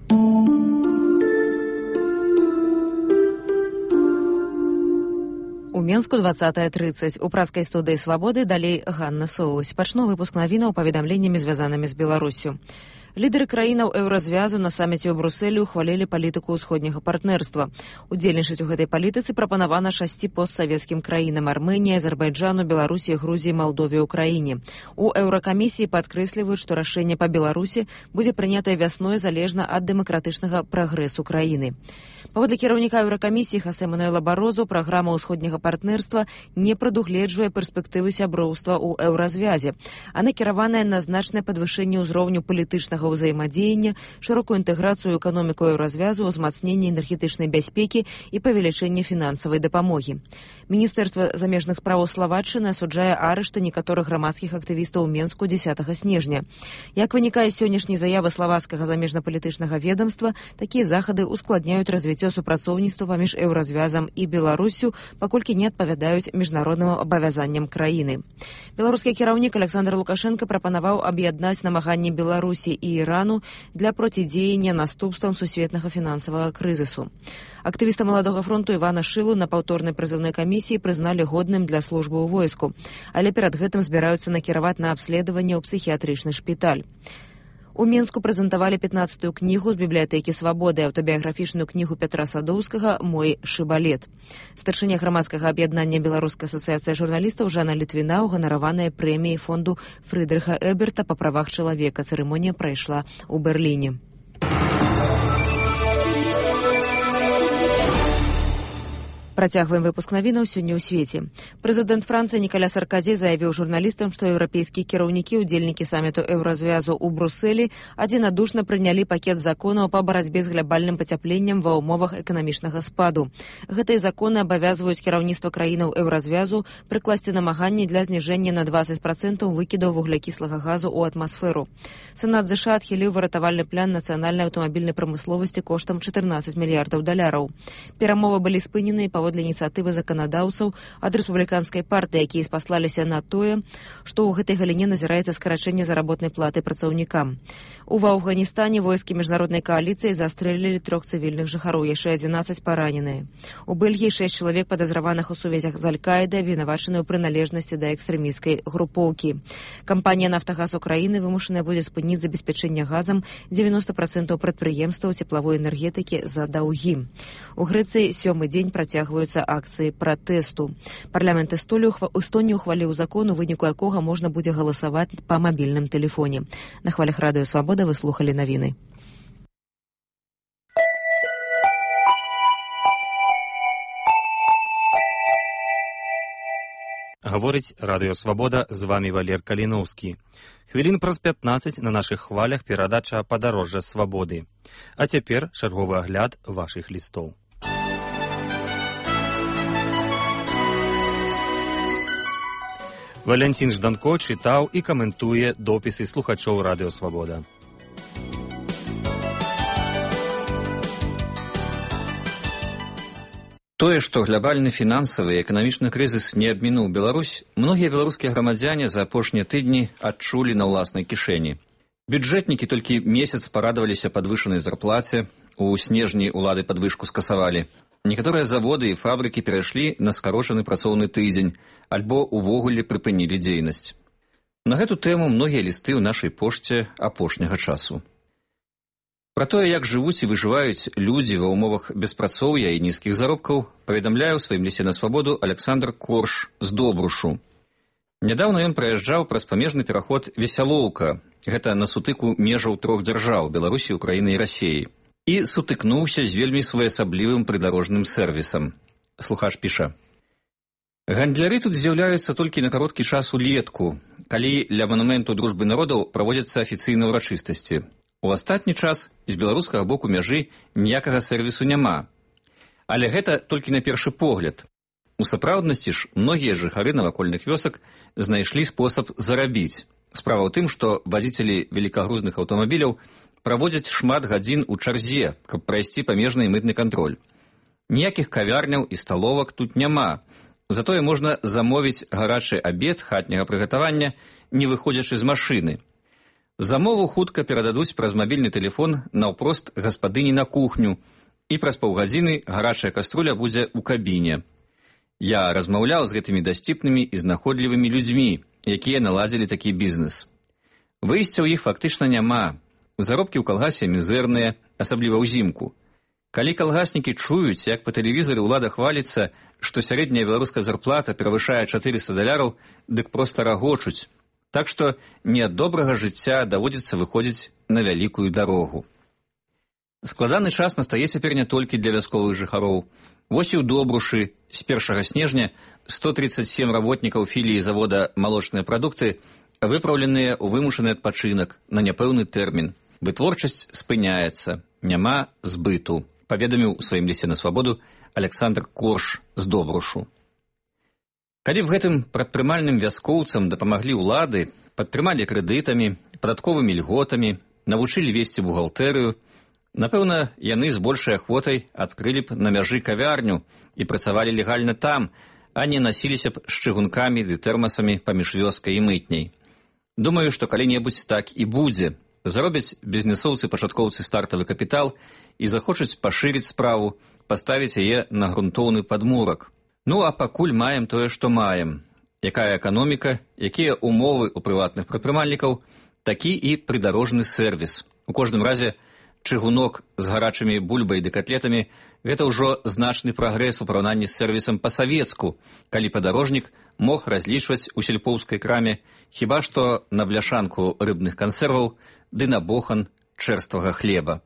У Менску двадцатая тридцать. У праскай студыі «Свабоды» далей Ганна Соусь. Пачну выпуск навінаў паведамленнямі, звязанымі з Беларуссю. Лідары краінаў еўразвязу на саміце ў Брусэлі ухвалілі палітыку ўсходняга партнерства. Удзельнічаць у гэтай палітыцы прапанавана шасці постсавецкім краінам: Арменіі, Азербайджану, Беларусі, Грузіі, Малдове, Украіне. У еўракамісіі падкрэсліваюць, што рашэнне па Беларусі будзе прынятае вясной залежна ад дэмакратычнага прагрэсу краіны. Паводле кіраўніка еўракамісіі Хосе Мануэла Барозу, праграма ўсходняга партнерства не прадугледжвае перспектывы сяброўства ў еўразвязе, а накіраваная на значнае падвышэнне ўзроўню палітычнага ўзаемадзеяння, шырокую інтэграцыю эканоміку еўразвязу, узмацненне энергетычнай бяспекі і павелічэнне фінансавай дапамогі. Міністэрства замежных спраў Славаччыны асуджае арышты некаторых грамадскіх актывістаў у Менску дзесятага снежня. Як вынікае з сённяшняй заявы славацкага замежна-палітычнага ведомства, такія захады ускладняюць развіццё супрацоўніцтва паміж еўразвязам і Беларусю, паколькі не адпавядаюць міжнародным абавязанням краіны. Беларускі кіраўнік Александр Лукашенко прапанаваў аб'яднаць намаганні Беларусі і Ірану для процідзеяння наступствам сусветнага фінансавага крызісу. Актывіста Маладога фронту Івана Шылу на паўторнай прызыўной камісіі прызналі годным для службы ў войску, але перад гэтым збіраюцца накіраваць на абследаванне ў псіхіятрычны шпіталь. У Менску прэзентавалі пятнаццатую кнігу з бібліятэкі «Свабоды», аўтабіяграфічную кнігу Пятра Садоўскага «Мой шыбалет». Старшыня грамадскага аб'яднання Беларускай асацыяцыі журналістаў Жанна Літвіна уганараваная прэміяй фонду Фрыдрыха Эберта па правах чалавека. Цырымонія прайшла ў Берліне. Працягваем выпуск навінаў сёння ў свеце. Прэзідэнт Францыі Нікаля Сарказі заявіў журналістам, што еўрапейскія кіраўнікі, удзельнікі саміту еўразвязу ў Брусэлі адзінадушна прынялі пакет законаў па барацьбе з глябальным пацяпленнем ва ўмовах эканамічнага спаду. Гэтыя законы абавязваюць кіраўніцтва краінаў еўразвязу прыкласці намаганні для зніжэння на дваццаць працэнтаў выкідаў вуглякіслага газу ў атмасферу. Сенат ЗША адхіліў выратавальны план нацыянальнай аўтамабільнай прамысловасці коштам чатырнаццаць мільярдаў даляраў. Перамовы былі спынены паводле для ініцыятывы заканадаўцаў ад рэспубліканскай партыі, якія спаслаліся на тое, што ў гэтай галіне назіраецца скарачэнне заработнай платы працаўнікам. У Афганістане войскі міжнароднай кааліцыі застрэлілі трох цывільных жыхароў, яшчэ адзінаццаць параненыя. У Бельгіі шэсць чалавек падазраваных у сувязях з Аль-Каідай абвінавачаны ў прыналежнасці да экстрэмісцкай групоўкі. Кампанія «Нафтагаз Украіны» вымушаная будзе спыніць забеспячэнне газам дзевяноста працэнтаў прадпрыемстваў цеплавой энергетыкі за даўгі. У Грэцыі сёмы дзень працягваюцца акцыі пратэсту. Парламент Эстоніі ухваліў закон, у выніку якога можна будзе галасаваць па мабільным тэлефоне. На хвалях радыё «Свабода» вы слухалі навіны. Гаворыць радыё «Свабода», з вамі Валер Каліноўскі. Хвілін праз пятнаццаць на нашых хвалях перадача «Падарожжа свабоды». А цяпер чарговы агляд вашых лістоў. Валянцін Жданко чытаў і каментуе допісы слухачоў радыё «Свабода». Тое, што глобальны фінансавы і эканамічны крызіс не абмінуў Беларусь, многія беларускія грамадзяне за апошнія тыдні адчулі на ўласнай кішэні. Бюджэтнікі толькі месяц парадаваліся падвышанай зарплаце, у снежні ўлады падвышку скасавалі. Некаторыя заводы і фабрыкі перайшлі на скарочаны працоўны тыдзень, альбо увогуле прыпынілі дзейнасць. На гэту тэму многія лісты ў нашай пошце апошняга часу. Пра тое, як жывуць і выжываюць людзі ва ўмовах беспрацоўя і нізкіх заробкаў, паведамляе ў сваім лісце на свабоду Александр Корш з Добрушу. Нядаўна ён праязджаў праз памежны пераход Весялоўка, гэта на сутыку межаў трох дзяржаў Беларусі, Украіны і Расіі, і сутыкнуўся з вельмі своеасаблівым прыдарожным сервісам. Слухач піша: гандляры тут з'яўляюцца толькі на кароткі час улетку, калі ля манументу дружбы народаў праводзяцца афіцыйныя ўрачыстасці. У астатні час з беларускага боку мяжы ніякага сервісу няма. Але гэта толькі на першы погляд. У сапраўднасці ж многія жыхары навакольных вёсак знайшлі спосаб зарабіць. Справа ў тым, што вадзіцелі велікагрузных аўтамабіляў праводзяць шмат гадзін у чарзе, каб прайсці памежны і мытны кантроль. Ніякіх кавярняў і сталовак тут няма. Затое можна замовіць гарачы абед хатняга прыгатавання, не выходзячы з машыны. Замову хутка перададуць праз мабільны тэлефон наўпрост гаспадыні на кухню, і праз паўгадзіны гарачая каструля будзе ў кабіне. Я размаўляў з гэтымі дасціпнымі і знаходлівымі людзьмі, якія наладзілі такі бізнес. Выйсця ў іх фактычна няма. Заробкі ў калгасе мізэрныя, асабліва ўзімку. Калі калгаснікі чуюць, як па тэлевізары ўлада хваліцца, што сярэдняя беларуская зарплата перавышае чатырыста даляраў, дык проста рагочуць. Так што не ад добрага жыцця даводзіцца выходзіць на вялікую дарогу. Складаны час настае цяпер не толькі для вясковых жыхароў. Вось і ў Добрушы з першага снежня сто тридцать семь работнікаў філіі завода «Малочныя прадукты» выпраўленыя ў вымушаны адпачынак на няпэўны тэрмін. Вытворчасць спыняецца, няма збыту, паведаміў у сваім лісце на свабоду Александр Корш з Добрушу. Калі б гэтым прадпрымальным вяскоўцам дапамаглі ўлады, падтрымалі крэдытамі, падатковымі льготамі, навучылі весці бухгалтэрыю, напэўна, яны з большай ахвотай адкрылі б на мяжы кавярню і працавалі легальна там, а не насіліся б з чыгункамі ды тэрмасамі паміж вёскай і мытняй. Думаю, што калі-небудзь так і будзе. Заробяць бізнесоўцы-пачаткоўцы стартавы капітал і захочуць пашырыць справу, паставіць яе на грунтоўны падмурак. Ну, а пакуль маем тое, што маем. Якая эканоміка, якія умовы у прыватных прадпрымальнікаў, такі і прыдарожны сервіс. У кожным разе, чыгунок з гарачымі бульбай ды катлетамі – гэта ўжо значны прагрэс у параўнанні з сервісам па-савецку, калі падарожнік мог разлічваць у сельпоўскай краме хіба што на бляшанку рыбных кансерваў ды на бохан чэрствага хлеба.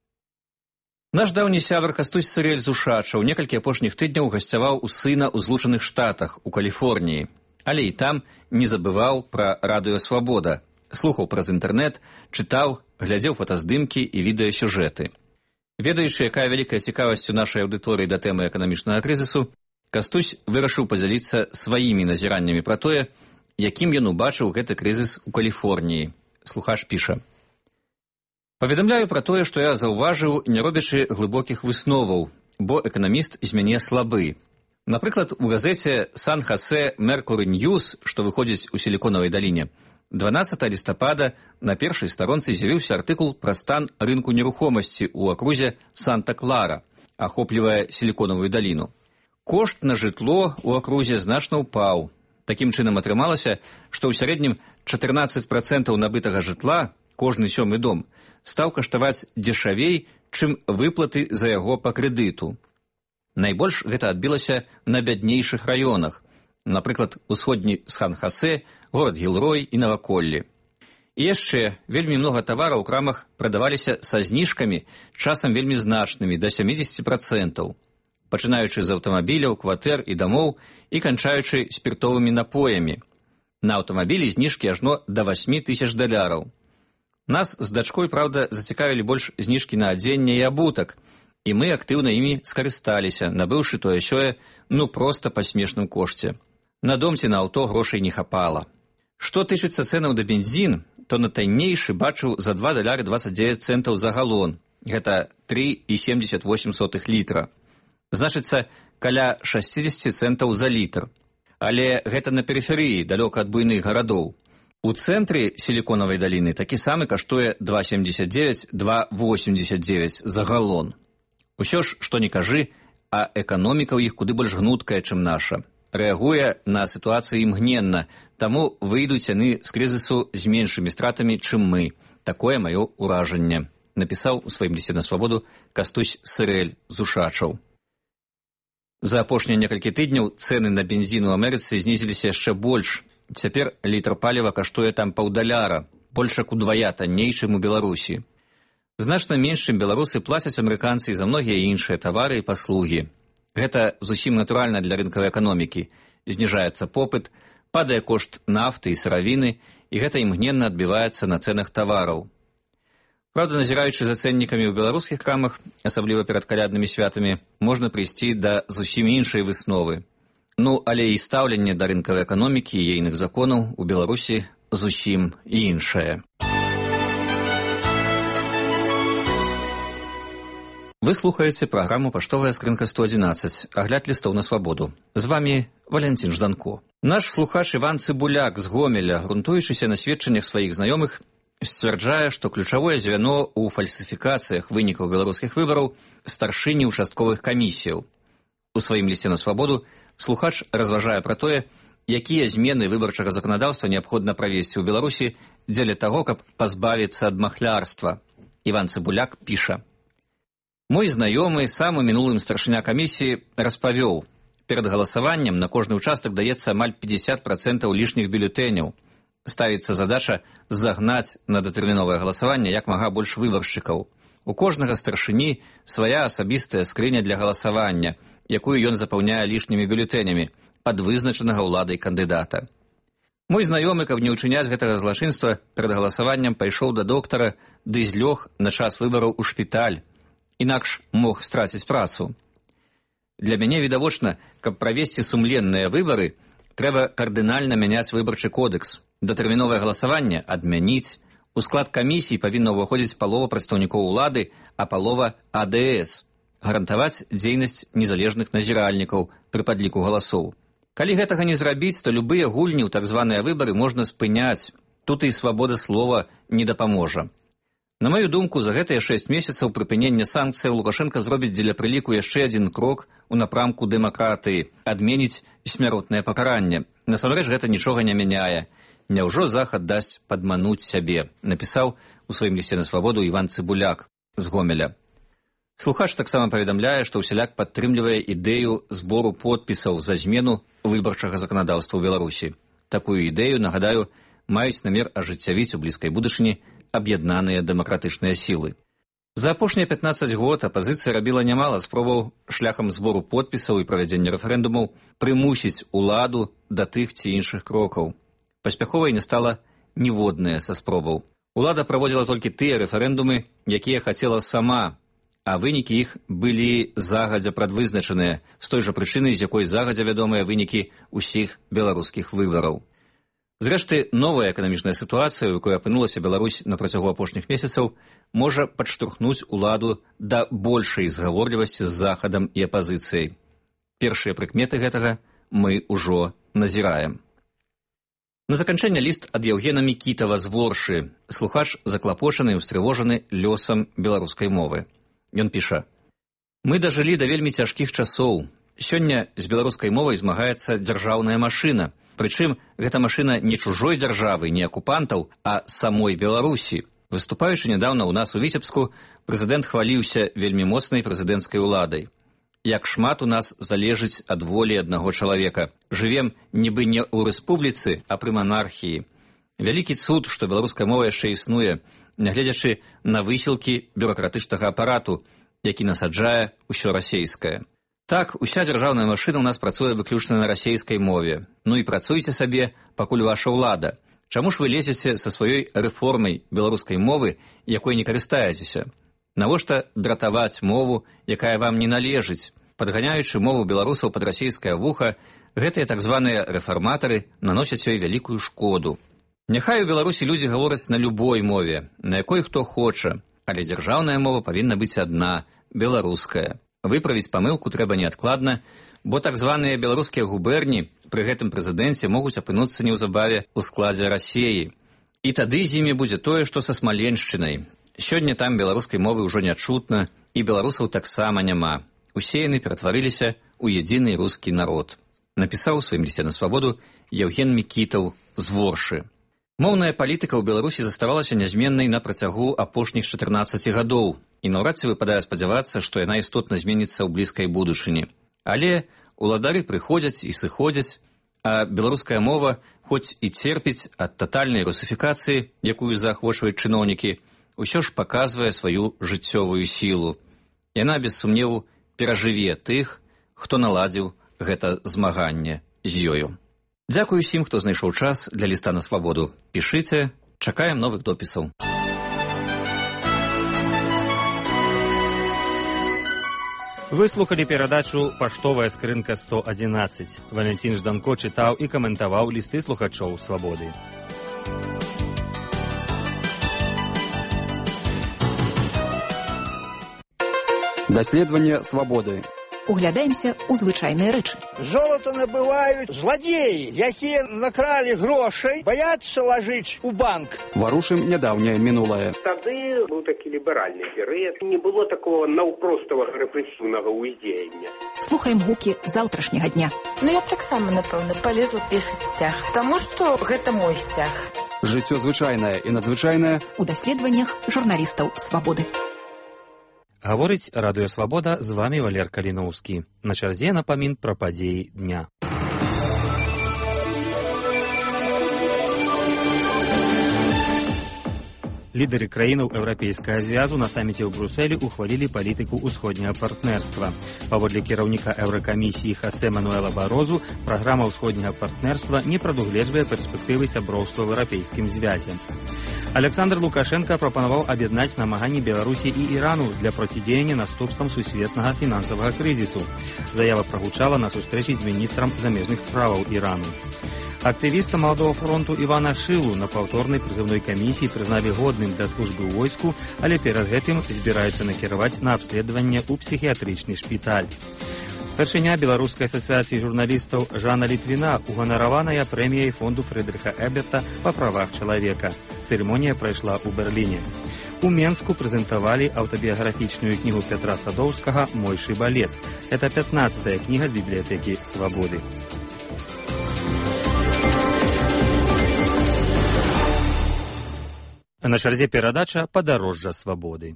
Наш даўні сябар Кастусь Сырэль з Ушачаў некалькі апошніх тыдняў гасцяваў у сына ў Злучаных Штатах, у Каліфорніі, але і там не забываў пра радыё «Свабода», слухаў праз інтэрнэт, чытаў, глядзеў фотаздымкі і відэасюжэты. Ведаючы, якая вялікая цікавасць у нашай аўдыторыі да тэмы эканамічнага крызісу, Кастусь вырашыў падзяліцца сваімі назіраннямі пра тое, якім ён убачыў гэты крызіс у Каліфорніі. Слухач піша. Паведамляю пра тое, што я заўважыў, не робячы глыбокіх высноваў, бо эканаміст з мяне слабы. Напрыклад, у газеце «Сан-Хосе Меркуры Ньюс», што выходзіць у Сіліконавай даліне, дванаццатага лістапада на першай старонцы з'явіўся артыкул пра стан рынку нерухомасці ў акрузе Санта-Клара, ахоплівае Сіліконавую даліну. Кошт на жытло ў акрузе значна ўпаў. Такім чынам атрымалася, што ў сярэднім чатырнаццаць працэнтаў набытага жытла, кожны сёмы дом, стаў каштаваць дзешавей, чым выплаты за яго па крэдыту. Найбольш гэта адбілася на бяднейшых раёнах, напрыклад, усходні Сан-Хосе, горад Гілрой і наваколлі. І яшчэ вельмі многа тавараў у крамах прадаваліся са зніжкамі, часам вельмі значнымі, да сямідзесяці працэнтаў, пачынаючы з аўтамабіляў, кватэр і дамоў і канчаючы спіртовымі напоямі. На аўтамабілі зніжкі ажно да васьмі тысяч даляраў. Нас з дачкой, праўда, зацікавілі больш зніжкі на адзенне і абутак, і мы актыўна імі скарысталіся, набыўшы тое-сёе, ну проста па смешным кошце. На дом ці на аўто грошай не хапала. Што тычыцца цэнаў да бензін, то на таннейшы бачыў за два даляры дваццаць дзевяць цэнтаў за галон. Гэта тры і семдзесят восем сотых літра. Значыцца, каля шасцідзесят цэнтаў за літр. Але гэта на перыферыі, далёка ад буйных гарадоў. У цэнтры Сіліконавай даліны такі самы каштуе два семдзесят дзевяць - два восемдзесят дзевяць за галон. Усё ж, што не кажы, а эканоміка ў іх куды больш гнуткая, чым наша. Рэагуе на сітуацыю імгненна, таму выйдуць яны з крызісу з меншымі стратамі, чым мы. Такое маё ўражанне, напісаў у сваім лісце на свабоду Кастусь Сырэль з Ушачаў. За апошнія некалькі тыдняў цэны на бензін у Амерыцы знізіліся яшчэ больш. Цяпер літр паліва каштуе там паўдаляра, больш як удвая танней, чым у Беларусі. Значна менш, чым беларусы, плацяць амерыканцы за многія іншыя тавары і паслугі. Гэта зусім натуральна для рынкавай эканомікі. Зніжаецца попыт, падае кошт нафты і сыравіны, і гэта імгненна адбіваецца на цэнах тавараў. Праўда, назіраючы за цэннікамі ў беларускіх крамах, асабліва перад каляднымі святамі, можна прыйсці да зусім іншай высновы. Ну, але і стаўленне да рынкавай эканомікі і ейных законаў у Беларусі зусім іншае. Вы слухаеце праграму «Паштовая скрынка сто адзінаццаць», агляд лістоў на свабоду. З вамі Валянцін Жданко. Наш слухач Іван Цыбуляк з Гомеля, грунтуючыся на сведчаннях сваіх знаёмых, сцвярджае, што ключавое звяно ў фальсіфікацыях вынікаў беларускіх выбараў старшыні участковых камісіяў. У сваім лісце на свабоду слухач разважае пра тое, якія змены выбарчага заканадаўства неабходна правесці ў Беларусі дзеля таго, каб пазбавіцца ад махлярства. Іван Цыбуляк піша: «Мой знаёмы, самы мінулым старшыня камісіі, распавёў, перад галасаваннем на кожны ўчастак даецца амаль пятьдесят процентов лішніх бюлетэняў. Ставіцца задача загнаць на датэрміновае галасаванне як мага больш выбаршчыкаў. У кожнага старшыні свая асабістая скрыня для галасавання, якую ён запаўняе лішнімі бюлетэнямі пад вызначанага ўладай кандыдата. Мой знаёмы, каб не ўчыняць гэтага злачынства, перад галасаваннем пайшоў да доктара ды злёг на час выбараў у шпіталь, інакш мог страціць працу. Для мяне відавочна, каб правесці сумленныя выбары, трэба кардынальна мяняць выбарчы кодекс, датэрміновае галасаванне адмяніць, у склад камісій павінна ўваходзіць палова прадстаўнікоў улады, а палова А Д С, гарантаваць дзейнасць незалежных назіральнікаў пры падліку галасоў. Калі гэтага не зрабіць, то любыя гульні ў так званыя выбары можна спыняць, тут і свабода слова не дапаможа. На маю думку, за гэтыя шэсць месяцаў прыпынення санкцыяў Лукашенко зробіць дзеля прыліку яшчэ адзін крок у напрамку дэмакратыі, адменіць смяротнае пакаранне. Насамрэч гэта нічога не мяняе. Няўжо Захад дасць падмануць сябе, напісаў у сваім лісце на свабоду Іван Цыбуляк з Гомеля. Слухач таксама паведамляе, што ўсяляк падтрымлівае ідэю збору подпісаў за змену выбарчага заканадаўства ў Беларусі. Такую ідэю, нагадаю, маюць намер ажыццявіць у блізкай будучыні аб'яднаныя дэмакратычныя сілы. За апошнія пятнаццаць год апазіцыя рабіла нямала спробаў шляхам збору подпісаў і правядзення рэферэндумаў прымусіць уладу да тых ці іншых крокаў. Паспяховай не стала ніводная са спробаў. Улада праводзіла толькі тыя рэферэндумы, якія хацела сама, а вынікі іх былі загадзя прадвызначаныя, з той жа прычыны, з якой загадзя вядомыя вынікі ўсіх беларускіх выбараў. Зрэшты, новая эканамічная сітуацыя, у якой апынулася Беларусь на працягу апошніх месяцаў, можа падштурхнуць уладу да большай згаворлівасці з Захадам і апазіцыяй. Першыя прыкметы гэтага мы ўжо назіраем. На заканчэнне ліст ад Яўгена Мікітава з Воршы, слухач заклапочаны і ўстрывожаны лёсам беларускай мовы. Ён піша: «Мы дажылі да вельмі цяжкіх часоў. Сёння з беларускай мовай змагаецца дзяржаўная машына. Прычым, гэта машына не чужой дзяржавы, не акупантаў, а самой Беларусі. Выступаючы нядаўна ў нас у Віцебску, прэзідэнт хваліўся вельмі моцнай прэзідэнцкай уладай. Як шмат у нас залежыць ад волі аднаго чалавека. Жывем нібы не ў рэспубліцы, а пры манархіі. Вялікі цуд, што беларуская мова яшчэ існуе, нягледзячы на высілкі бюракратычнага апарату, які насаджае ўсё расейскае. Так, уся дзяржаўная машына ў нас працуе выключна на расейскай мове. Ну і працуйце сабе, пакуль ваша ўлада. Чаму ж вы лезеце са сваёй рэформай беларускай мовы, якой не карыстаецеся? Навошта дратаваць мову, якая вам не належыць? Падганяючы мову беларусаў пад расейскае вуха, гэтыя так званыя рэфарматары наносяць ёй вялікую шкоду. Няхай у Беларусі людзі гавораць на любой мове, на якой хто хоча, але дзяржаўная мова павінна быць адна, беларуская. Выправіць памылку трэба неадкладна, бо так званыя беларускія губерні пры гэтым прэзідэнце могуць апынуцца неўзабаве ў складзе Расіі. І тады з імі будзе тое, што са Смаленшчынай. Сёння там беларускай мовы ўжо не чутна, і беларусаў таксама няма. Усе яны ператварыліся ў едзіны рускі народ. Напісаў у сваім лісце на свабоду Яўген Мікітаў з Воршы. Моўная палітыка ў Беларусі заставалася нязменнай на працягу апошніх чатырнаццаці гадоў, і наўрад ці выпадае спадзявацца, што яна істотна зменіцца ў блізкай будучыні. Але уладары прыходзяць і сыходзяць, а беларуская мова, хоць і церпіць ад татальнай русіфікацыі, якую заахвочваюць чыноўнікі, усё ж паказвае сваю жыццёвую сілу. Яна, без сумневу, перажыве тых, хто наладзіў гэта змаганне з ёю. Дзякую усім, хто знайшоў час для ліста на свабоду. Пішыце, чакаем новых допісаў. Вы слухали перадачу «Паштовая скрынка сто адзінаццаць». Валентин Жданко чытаў і каментаваў лісты слухачоў «Свабоды». Даследаванне свабоды. углядаемся ў звычайныя рэчы. Золото набываюць зладзеі, якія накралі грошай, баяцца лажыць у банк. Варушым нядаўняе мінулае. Тады быў такі ліберальны перыяд. Не было такого наўпростага рэпрэсіўнага ўздзеяння. Слухаем гукі заўтрашняга дня. Ну я б таксама, напэўна, палезла пешаць сцяг, таму што гэта мой сцяг. Жыццё звычайнае і надзвычайнае у даследаваннях журналістаў «Свабоды». Гаворыць радыё «Свабода», з вами Валер Каліноўскі. На чарзе напамін пра падзеі дня. Лідары краінаў Еўрапейскага звязу на саміце ў Брусэлі ухвалілі палітыку ўсходняга партнерства. Паводле кіраўніка Еўракамісіі Хосе Мануэла Барозу, праграма ўсходняга партнерства не прадугледжвае перспектывы сяброўства ў Еўрапейскім звязе. Александр Лукашенко прапанаваў аб'яднаць намаганні Беларусі і Ірану для процідзеяння наступствам сусветнага фінансавага крызісу. Заява прагучала на сустрэчы з міністрам замежных справаў Ірану. Актывіста Маладога фронту Івана Шылу на паўторнай прызыўной камісіі прызналі годным для службы ў войску, але перад гэтым збіраюцца накіраваць на абследаванне ў псіхіятрычны шпіталь. Старшыня Беларускай асацыяцыі журналістаў Жанна Літвіна уганараваная прэміяй фонду Фрыдрыха Эберта па правах чалавека. Цырымонія прайшла ў Берліне. У Менску прэзентавалі аўтабіяграфічную кнігу Пятра Садоўскага «Мой шыбалет». Это пятнадцатая кніга з бібліятэкі «Свабоды». На чарзе перадача «Падарожжа свабоды».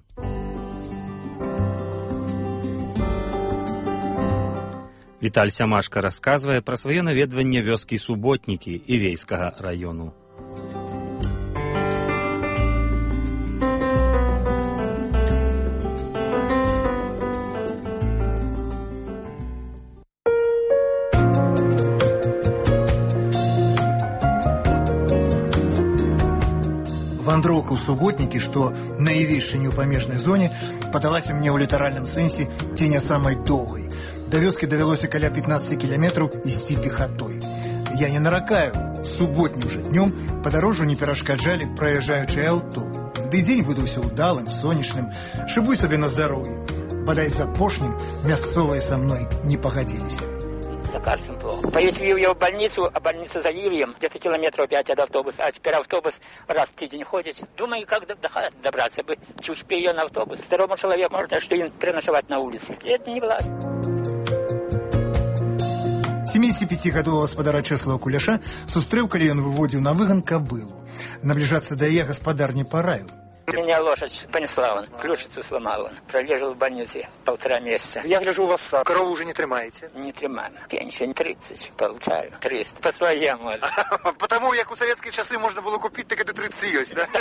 Віталь Сямашка расказвае пра сваё наведванне вёскі Суботнікі Івейскага раёну. Вандроўка ў Суботнікі, што найвейшай неўпамежнай зоне, падалася мне ў літаральным сэнсе ці не самай доўгай. До вёскі давялося каля пятнадцать кіламетраў ісці пехатой. Я не наракаю, суботнім жа днём падарожжу не перашкаджалі праязджаючыя аўто. Ды дзень выдаўся ўдалым, сонечным, шыбуй сабе на здароўе. Бадай з апошнім мясцовыя са мной не пагадзіліся. Лекарством плохо. Поездил я в больницу, а больница за Ильем, где-то километров пять от автобуса, а теперь автобус раз в тиждень ходит. Думаю, как до, до, добраться бы, чи успею я на автобус. Здоровому человеку можно, что им переночевать на улице. И это не власть. семидесятипятигадового гаспадара Чэслава Куляша сустрэў, калі ён выводзіў на выган кабылу. Наближаться да яе гаспадар не параіў. Меня лошадь понесла, он ключицу сломал, он пролежал в больнице полтора месяца. Я гляжу, у вас корову уже не тримаете? Не тримаю. Пенсию тридцать получаю. триста. По-своему. Потому, как у советские часы можно было купить, так это тридцать есть, да?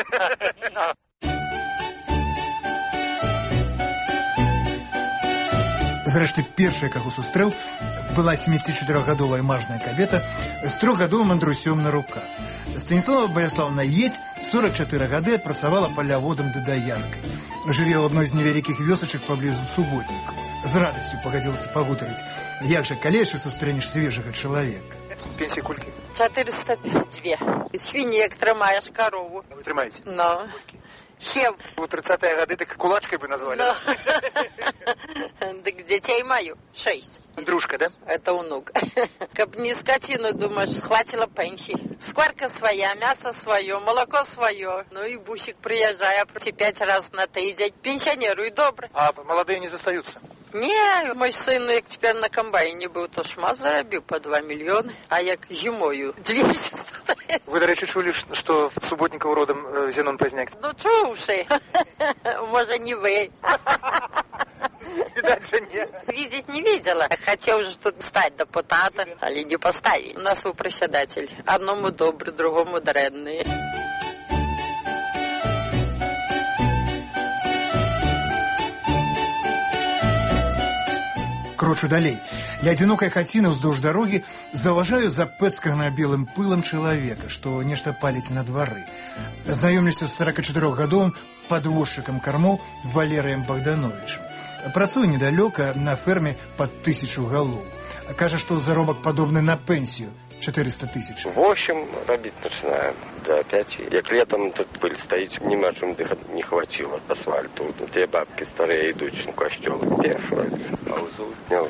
Зрэшты, першая, каго сустрэў, была семидесятичетырохгадовая мажная кабета з трохгадовым андрусём на руках. Станіслава Баяслаўна Едзь сорок чатыры гады адпрацавала паляводам ды даяркай. Жыве ў адной з невялікіх вёсачак паблізу Суботнікаў. З радасцю пагадзілася пагутарыць. Як жа калешы сустрэнеш свежага чалавека? Пенсія колькі? четыреста две. Свінек трымаеш корову. Вы трымаеце? Ну. Хев. У тридцатые годы так кулачкой бы назвали. Так детей мою шесть. Дружка, да? Это внук. Как не скотину, думаешь, схватила пенсии. Скварка своя, мясо свое, молоко свое. Ну и бусик приезжая пять раз на тыдень. Пенсионеру и добро. А молодые не застаются? Не, мой сын, як теперь на комбайне был, то шмат заробил по два миллиона, а як зимою двести. Вы, до речи, чули, что Суботников родом э, Зенон Поздняк? Ну, чувши. Может, не вы. Видать же нет. Видеть не видела. Хотел уже тут стать депутатом, але не поставить. У нас вы председатель. Одному добрый, другому дрэнный. Крочу далей. Ля адзінокай хаціны ўздоўж дарогі заўважаю запэцкага белым пылам чалавека, што нешта паліць на двары. Знаёмлюся з сорокачатырохгадовым падвозчыкам кармоў Валерыем Богдановичем. Працуе недалёка на ферме пад тысячу галоў. Кажа, што заробак падобны на пенсію. четыреста тысяч. В общем, робить начинаем до пяти. Як летом тут пыль стоит, нема чим дыхать не хватило асфальту. Те бабки старые идут в костел. Пешо, паузу снял.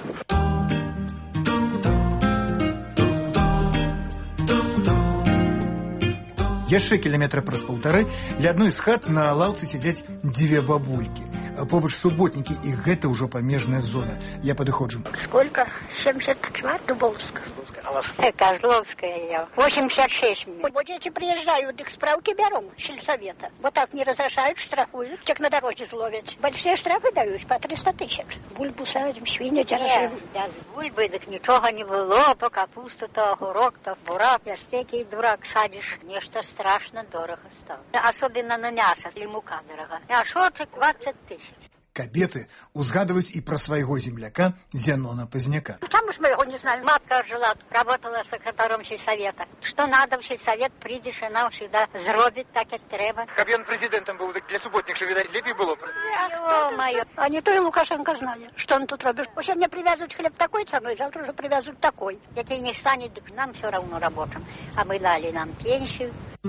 Яшчэ кіламетра праз паўтары ля адной з хат на лаўцы сядзяць дзве бабулькі. Побач суботнікі, і гэта ўжо памежная зона. Я падыходжу. Сколько? семьдесят два, Дубовская. А вас? Козловская я. восемьдесят шесть. Вот дети приезжают, их справки берут с сельсовета. Вот так не разрешают, штрафуют, тех на дороге зловят. Большие штрафы дают по триста тысяч. Бульбу садим, свинья держим. Я с бульбы, так ничего не было. То капусту, то огурок, то бурак. Я ж всякий дурак садишь. Нечто страшно дорого стало. Особенно на мясо, или мука дорога. Мешочек двадцать тысяч. Кабеты узгадываюць і пра свайго земляка Зянона Пазняка. Там уж мы его не знаем. Матка жила, работала секретарем сельсовета. Что надо в сельсовет, придешь, и нам всегда зробит так, как треба. Каб ён президентом был, так для субботников, видать, лепей было. Ё-моё. А не то и Лукашенко знали, что он тут робит. Сегодня привязывают хлеб такой ценой, завтра уже привязывают такой. Если не станет, так нам все равно работаем. А мы дали нам пенсию.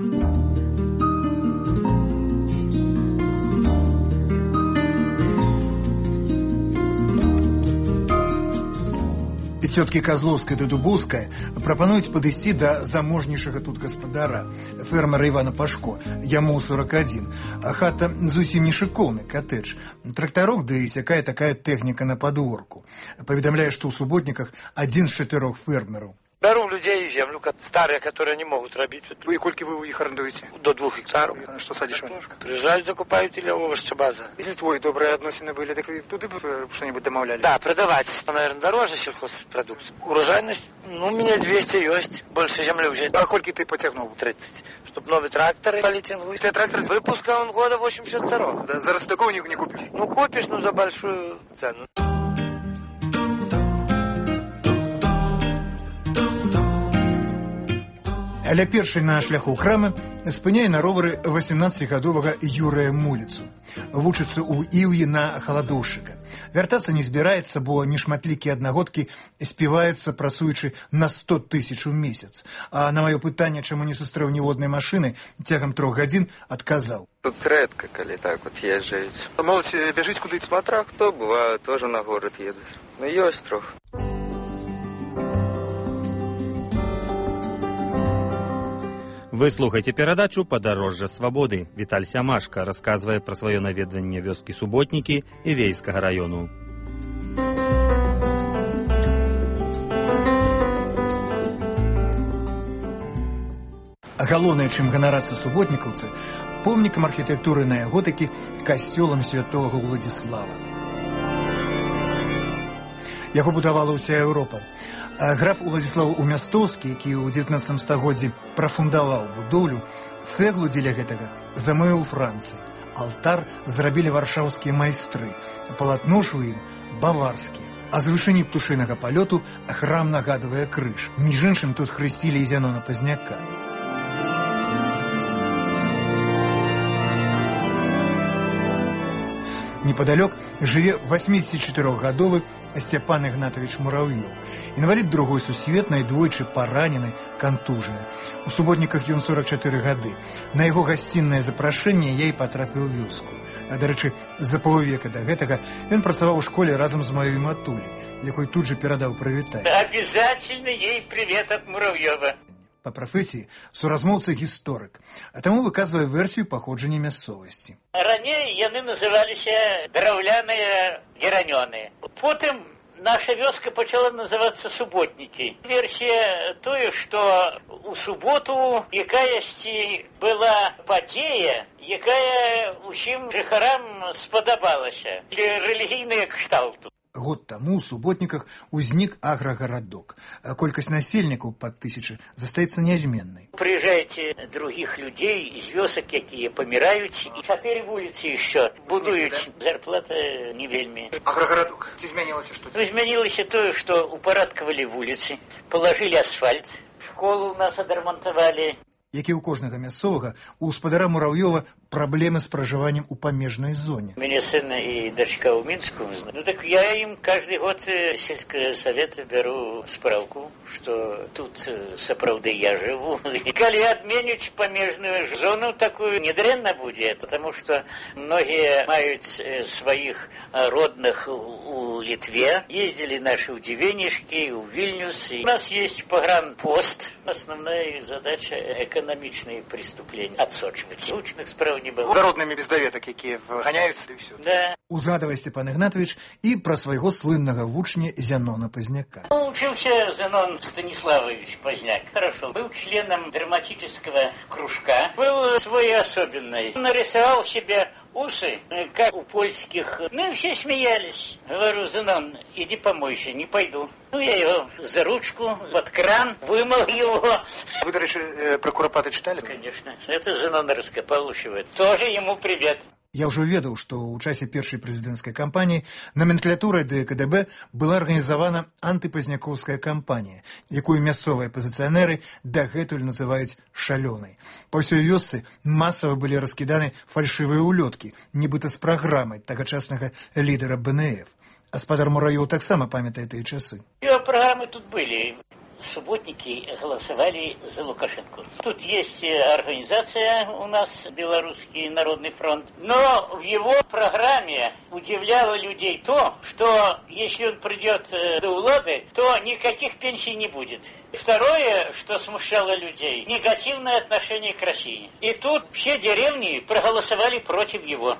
Цёткі Козловская да Дубовская прапануюць падысці да заможнейшага тут гаспадара, фермера Івана Пашко, яму сорок один. А хата зусім не шыкоўны катэдж. Трактарок, да і сякая такая тэхніка на падворку. Паведамляе, што ў суботніках адзін з чатырох фермераў. Беру людей землю, старые, которые не могут робить. Вы и сколько вы их арендуете? До двух гектаров. Что садишь? Приезжают, закупают или овощи база. Если твои добрые отношения были, так вы туда бы что-нибудь домовляли? Да, продавать, наверное, дороже сельхозпродукции. Урожайность, ну, у меня двести есть, больше земли уже. А сколько ты потягнул? тридцать. Чтоб новые тракторы полетели. Если трактор с выпуска он года восемьдесят второго. Да, зараз такого не, не купишь? Ну, купишь, ну, за большую цену. Але перший на шляху храма спыняе на ровары восемнадцацігадовага Юрыя Муліцу. Вучыцца ў Іўі на халадоўшчыка. Вяртацца не збіраецца, бо нешматлікія аднагодкі співаюцца, працуючы на сто тысяч у месяц. А на маё пытанне, чаму не сустрэў ніводнай машыны, цягам трох гадзін адказаў. Тут рэдка, калі так вот езжаюць. Моладзь бяжыць куды-ць? Смотря хто, бывае, тоже на горад едуць. Ну, ёсць трохи. Вы слухаеце перадачу «Падарожжа свабоды». Віталь Сямашка расказвае пра сваё наведванне вёскі Суботнікі і Вейскага раёну. Галоўнае, чым ганарацца суботнікаўцы, помнікам архітэктуры неаготыкі касцёлам святога Уладзіслава. Яго будавала ўся Еўропа. А граф Уладзіслаў Умястоўскі, які ў дзевятнаццатым стагоддзі прафундаваў будоўлю, цэглу дзеля гэтага замовіў у Францыі. Алтар зрабілі варшаўскія майстры, палатно ж у ім баварскія. А з вышыні птушынага палёту храм нагадвае крыж. Між іншым тут хрысцілі і Зянона Пазняка. Непадалёк жыве восьмидесятичатырохгадовы Сцяпан Ігнатавіч Мурав'ёў. Інвалід другой сусветнай, двойчы паранены, кантужаны. У суботніках ён сорок чатыры гады. На яго гасціннае запрашэнне я і патрапіў у вёску. А, дарэчы, за паўвека да гэтага ён працаваў у школе разам з маёй матуляй, якой тут жа перадаў прывітанне. Обязательно ей привет от Муравьева. Па прафесіі суразмоўца гісторык, а таму выказвае версію паходжання мясцовасці. Раней яны называліся драўляныя геранёны. Потым наша вёска пачала называцца Суботнікі. Версія тое, што у суботу якаясьці была падзея, якая усім жыхарам спадабалася. Рэлігійныя кшталту. Год таму ў суботніках узнік аграгарадок. Колькасць насельнікаў пад тысячы застаецца нязменнай. Прыязджаеце другіх людзей з вёсак, якія паміраюць, і чатыры вуліцы яшчэ будуюць. Зарплата не вельмі. Аграгарадок. Ці змянілася што? Ну, змянілася тое, што упарадкавалі вуліцы, палажылі асфальт, школу ў нас адрамантавалі. Як і ў кожнага мясцовага, у гаспадара Мурав'ёва проблемы с проживанием у памежной зоне. У меня сын и дочка в Минску. Ну так я им каждый год с сельского совета беру справку, что тут сапраўды я живу. И коли отменить памежную зону такую, недренно будет, потому что многие имеют своих родных у Литве. Ездили наши в Дивенишки, в Вильнюс. И у нас есть погранпост. Основная задача экономичные преступления отсочивать. Научных справ не было. За родными бездоветок, які ганяються і все. Да. Узгадывай Степан Игнатович и про своего слынного вучня Зянона Позняка. Учился Зенон Станиславович Позняк. Хорошо. Был членом драматического кружка. Был свой особенный. Нарисовал себе усы, как у польских. Ну, и все смеялись. Говорю, Зенон, иди помойся, не пойду. Ну, я его за ручку, под кран, вымыл его. Вы, до речи, про Куропаты читали? Конечно. Это Зенон раскопал еще. Тоже ему привет. Я ўжо ведаў, што ў часе першай прэзідэнцкай кампаніі номенклатурай ды ка дэ бэ была арганізавана антыпазнякоўская кампанія, якую мясцовыя апазіцыянеры дагэтуль называюць шалёнай. Па ўсёй вёсцы масава былі раскіданы фальшывыя улёткі, нібыта з праграмай тагачаснага лідара бэ эн эф. Гаспадар Мураёў таксама памятае тыя часы. Его программы тут были. Субботники голосовали за Лукашенко. Тут есть организация у нас, Белорусский народный фронт. Но в его программе удивляло людей то, что если он придет до власти, то никаких пенсий не будет. Второе, что смущало людей, негативное отношение к России. И тут все деревни проголосовали против его.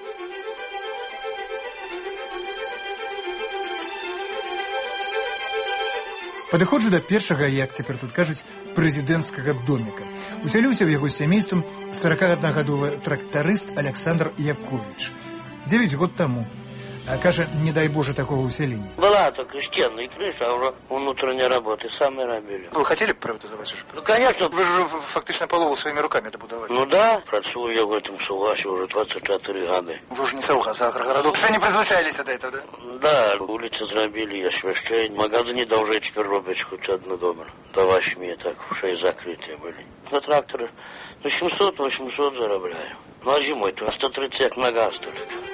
Падыходжу да першага, як цяпер тут кажуць, прэзідэнцкага доміка. Усяліўся ў яго сямействам сорокааднагадовы трактарыст Александр Яковлевич. Девять год таму. А кажа, не дай Боже такого усяления. Была только стенная крыша, а уже внутренние работы сами робили. Вы хотели приватизовать? Ну, конечно. Вы же фактично полову своими руками это будовали. Ну да, працую я в этом согласе уже двадцать четыре года. Вы уже не совхоз, а городок. Уже не призвучались до этого, да? Да, улицы зробили, освещение. Магазины должны теперь робить хоть одну добро. До восьми, так, уже и закрытые были. На тракторы ну семьсот-восемьсот заробляю. Ну а зимой-то на сто тридцать нога стоит.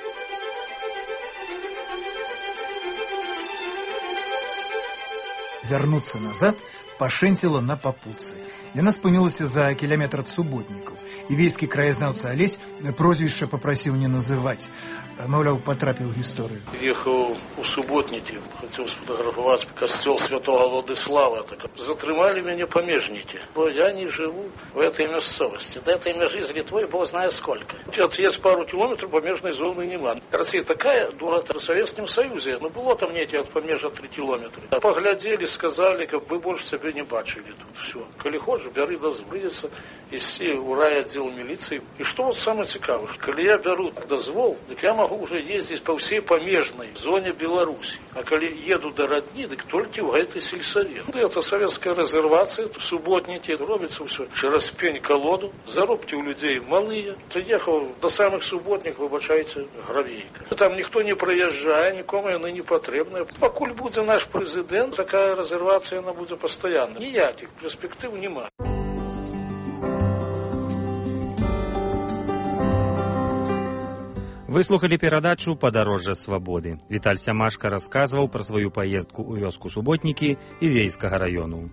Вярнуцца назад пашэнціла на папутцы. Яна спынілася за кіляметр ад суботнікаў. І вейскі краязнаўца Алесь прозвішча папрасіў не называць. Маўляў, потрапіў у гісторыю. Ехаў у суботнікі, хацеў сфотаграфаваць касцёл святого Владислава. Так затрымалі мяне памежнікі, бо я не жыву в этой мясцовасці. До этой мяжы з Літвой бог знае сколько. Отъезд пару километров, памежной зоны нема. Россия такая, дура, в Советском Союзе. Ну, было там нейкі от памежа три километра. Поглядели, сказали, как вы больше себе не бачили тут. Все. Коли хочешь, бяры дозволиться, ісці у райотдел милиции. И что вот самое цікавое, коли я беру дозвол, так я могу уже ездить по всей памежной зоне Беларуси. А коли еду до родни, так только в этой сельсовет. Это советская резервация, субботники, робится все через пень-колоду. Заробки у людей малые. Приехал до самых субботников, выбачайте, гравейка. Там никто не проезжает, никому она не потребна. Покуль будет наш президент, такая резервация она будет постоянно. Никаких перспектив нема. Вы слухали перадачу «Падарожжа свабоды». Віталь Сямашка расказваў пра сваю паездку ў вёску Суботнікі і Вейскага раёну.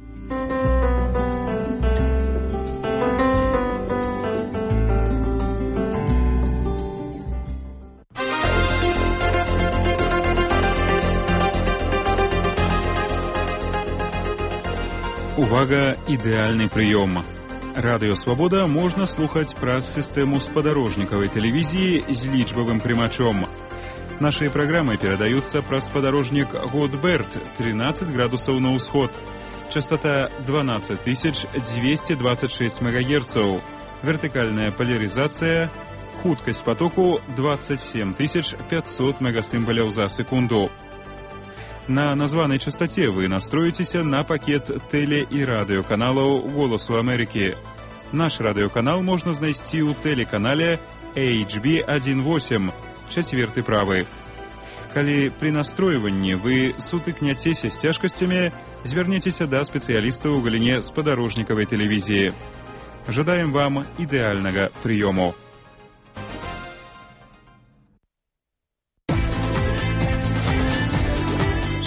Увага, ідэальны прыём. Радыё «Свабода» можна слухаць праз сістэму спадарожнікавай тэлевізіі з лічбавым прымачом. Нашыя праграмы перадаюцца праз спадарожнік Годберт, тринадцать градусаў на ўсход. Частота дванадцать тысяч двести двадцать шесть мегагерцаў. Вертыкальная поляризация. Хуткасць потоку двадцать семь тысяч пятьсот мегасімбаляў за секунду. На названай частоце вы настроіцеся на пакет тэле- і радыёканалаў «Голасу Амерыкі». Наш радыёканал можна знайсці ў тэлеканале эйч би один восемь, чацверты правы. Калі пры настройванні вы сутыкняцеся з цяжкасцямі, звярнецеся да спецыялістаў у галіне спадарожнікавай тэлевізіі. Жадаем вам ідэальнага прыёму.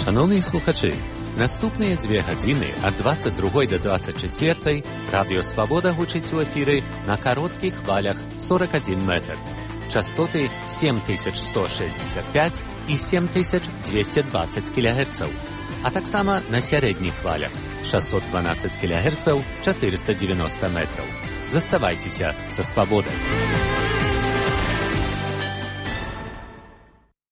Шановні слухачі, наступні дві години від двадцять другої до двадцять четвертої Радіо Свобода гучить у ефірі на коротких хвалях сорок один метр. Частоти сім тисяч сто шістдесят п'ять і сім тисяч двісті двадцять кілогерців, а так само на середніх хвалях шістсот дванадцять кілогерців, чотириста дев'яносто метрів. Заставайтеся со Свободой.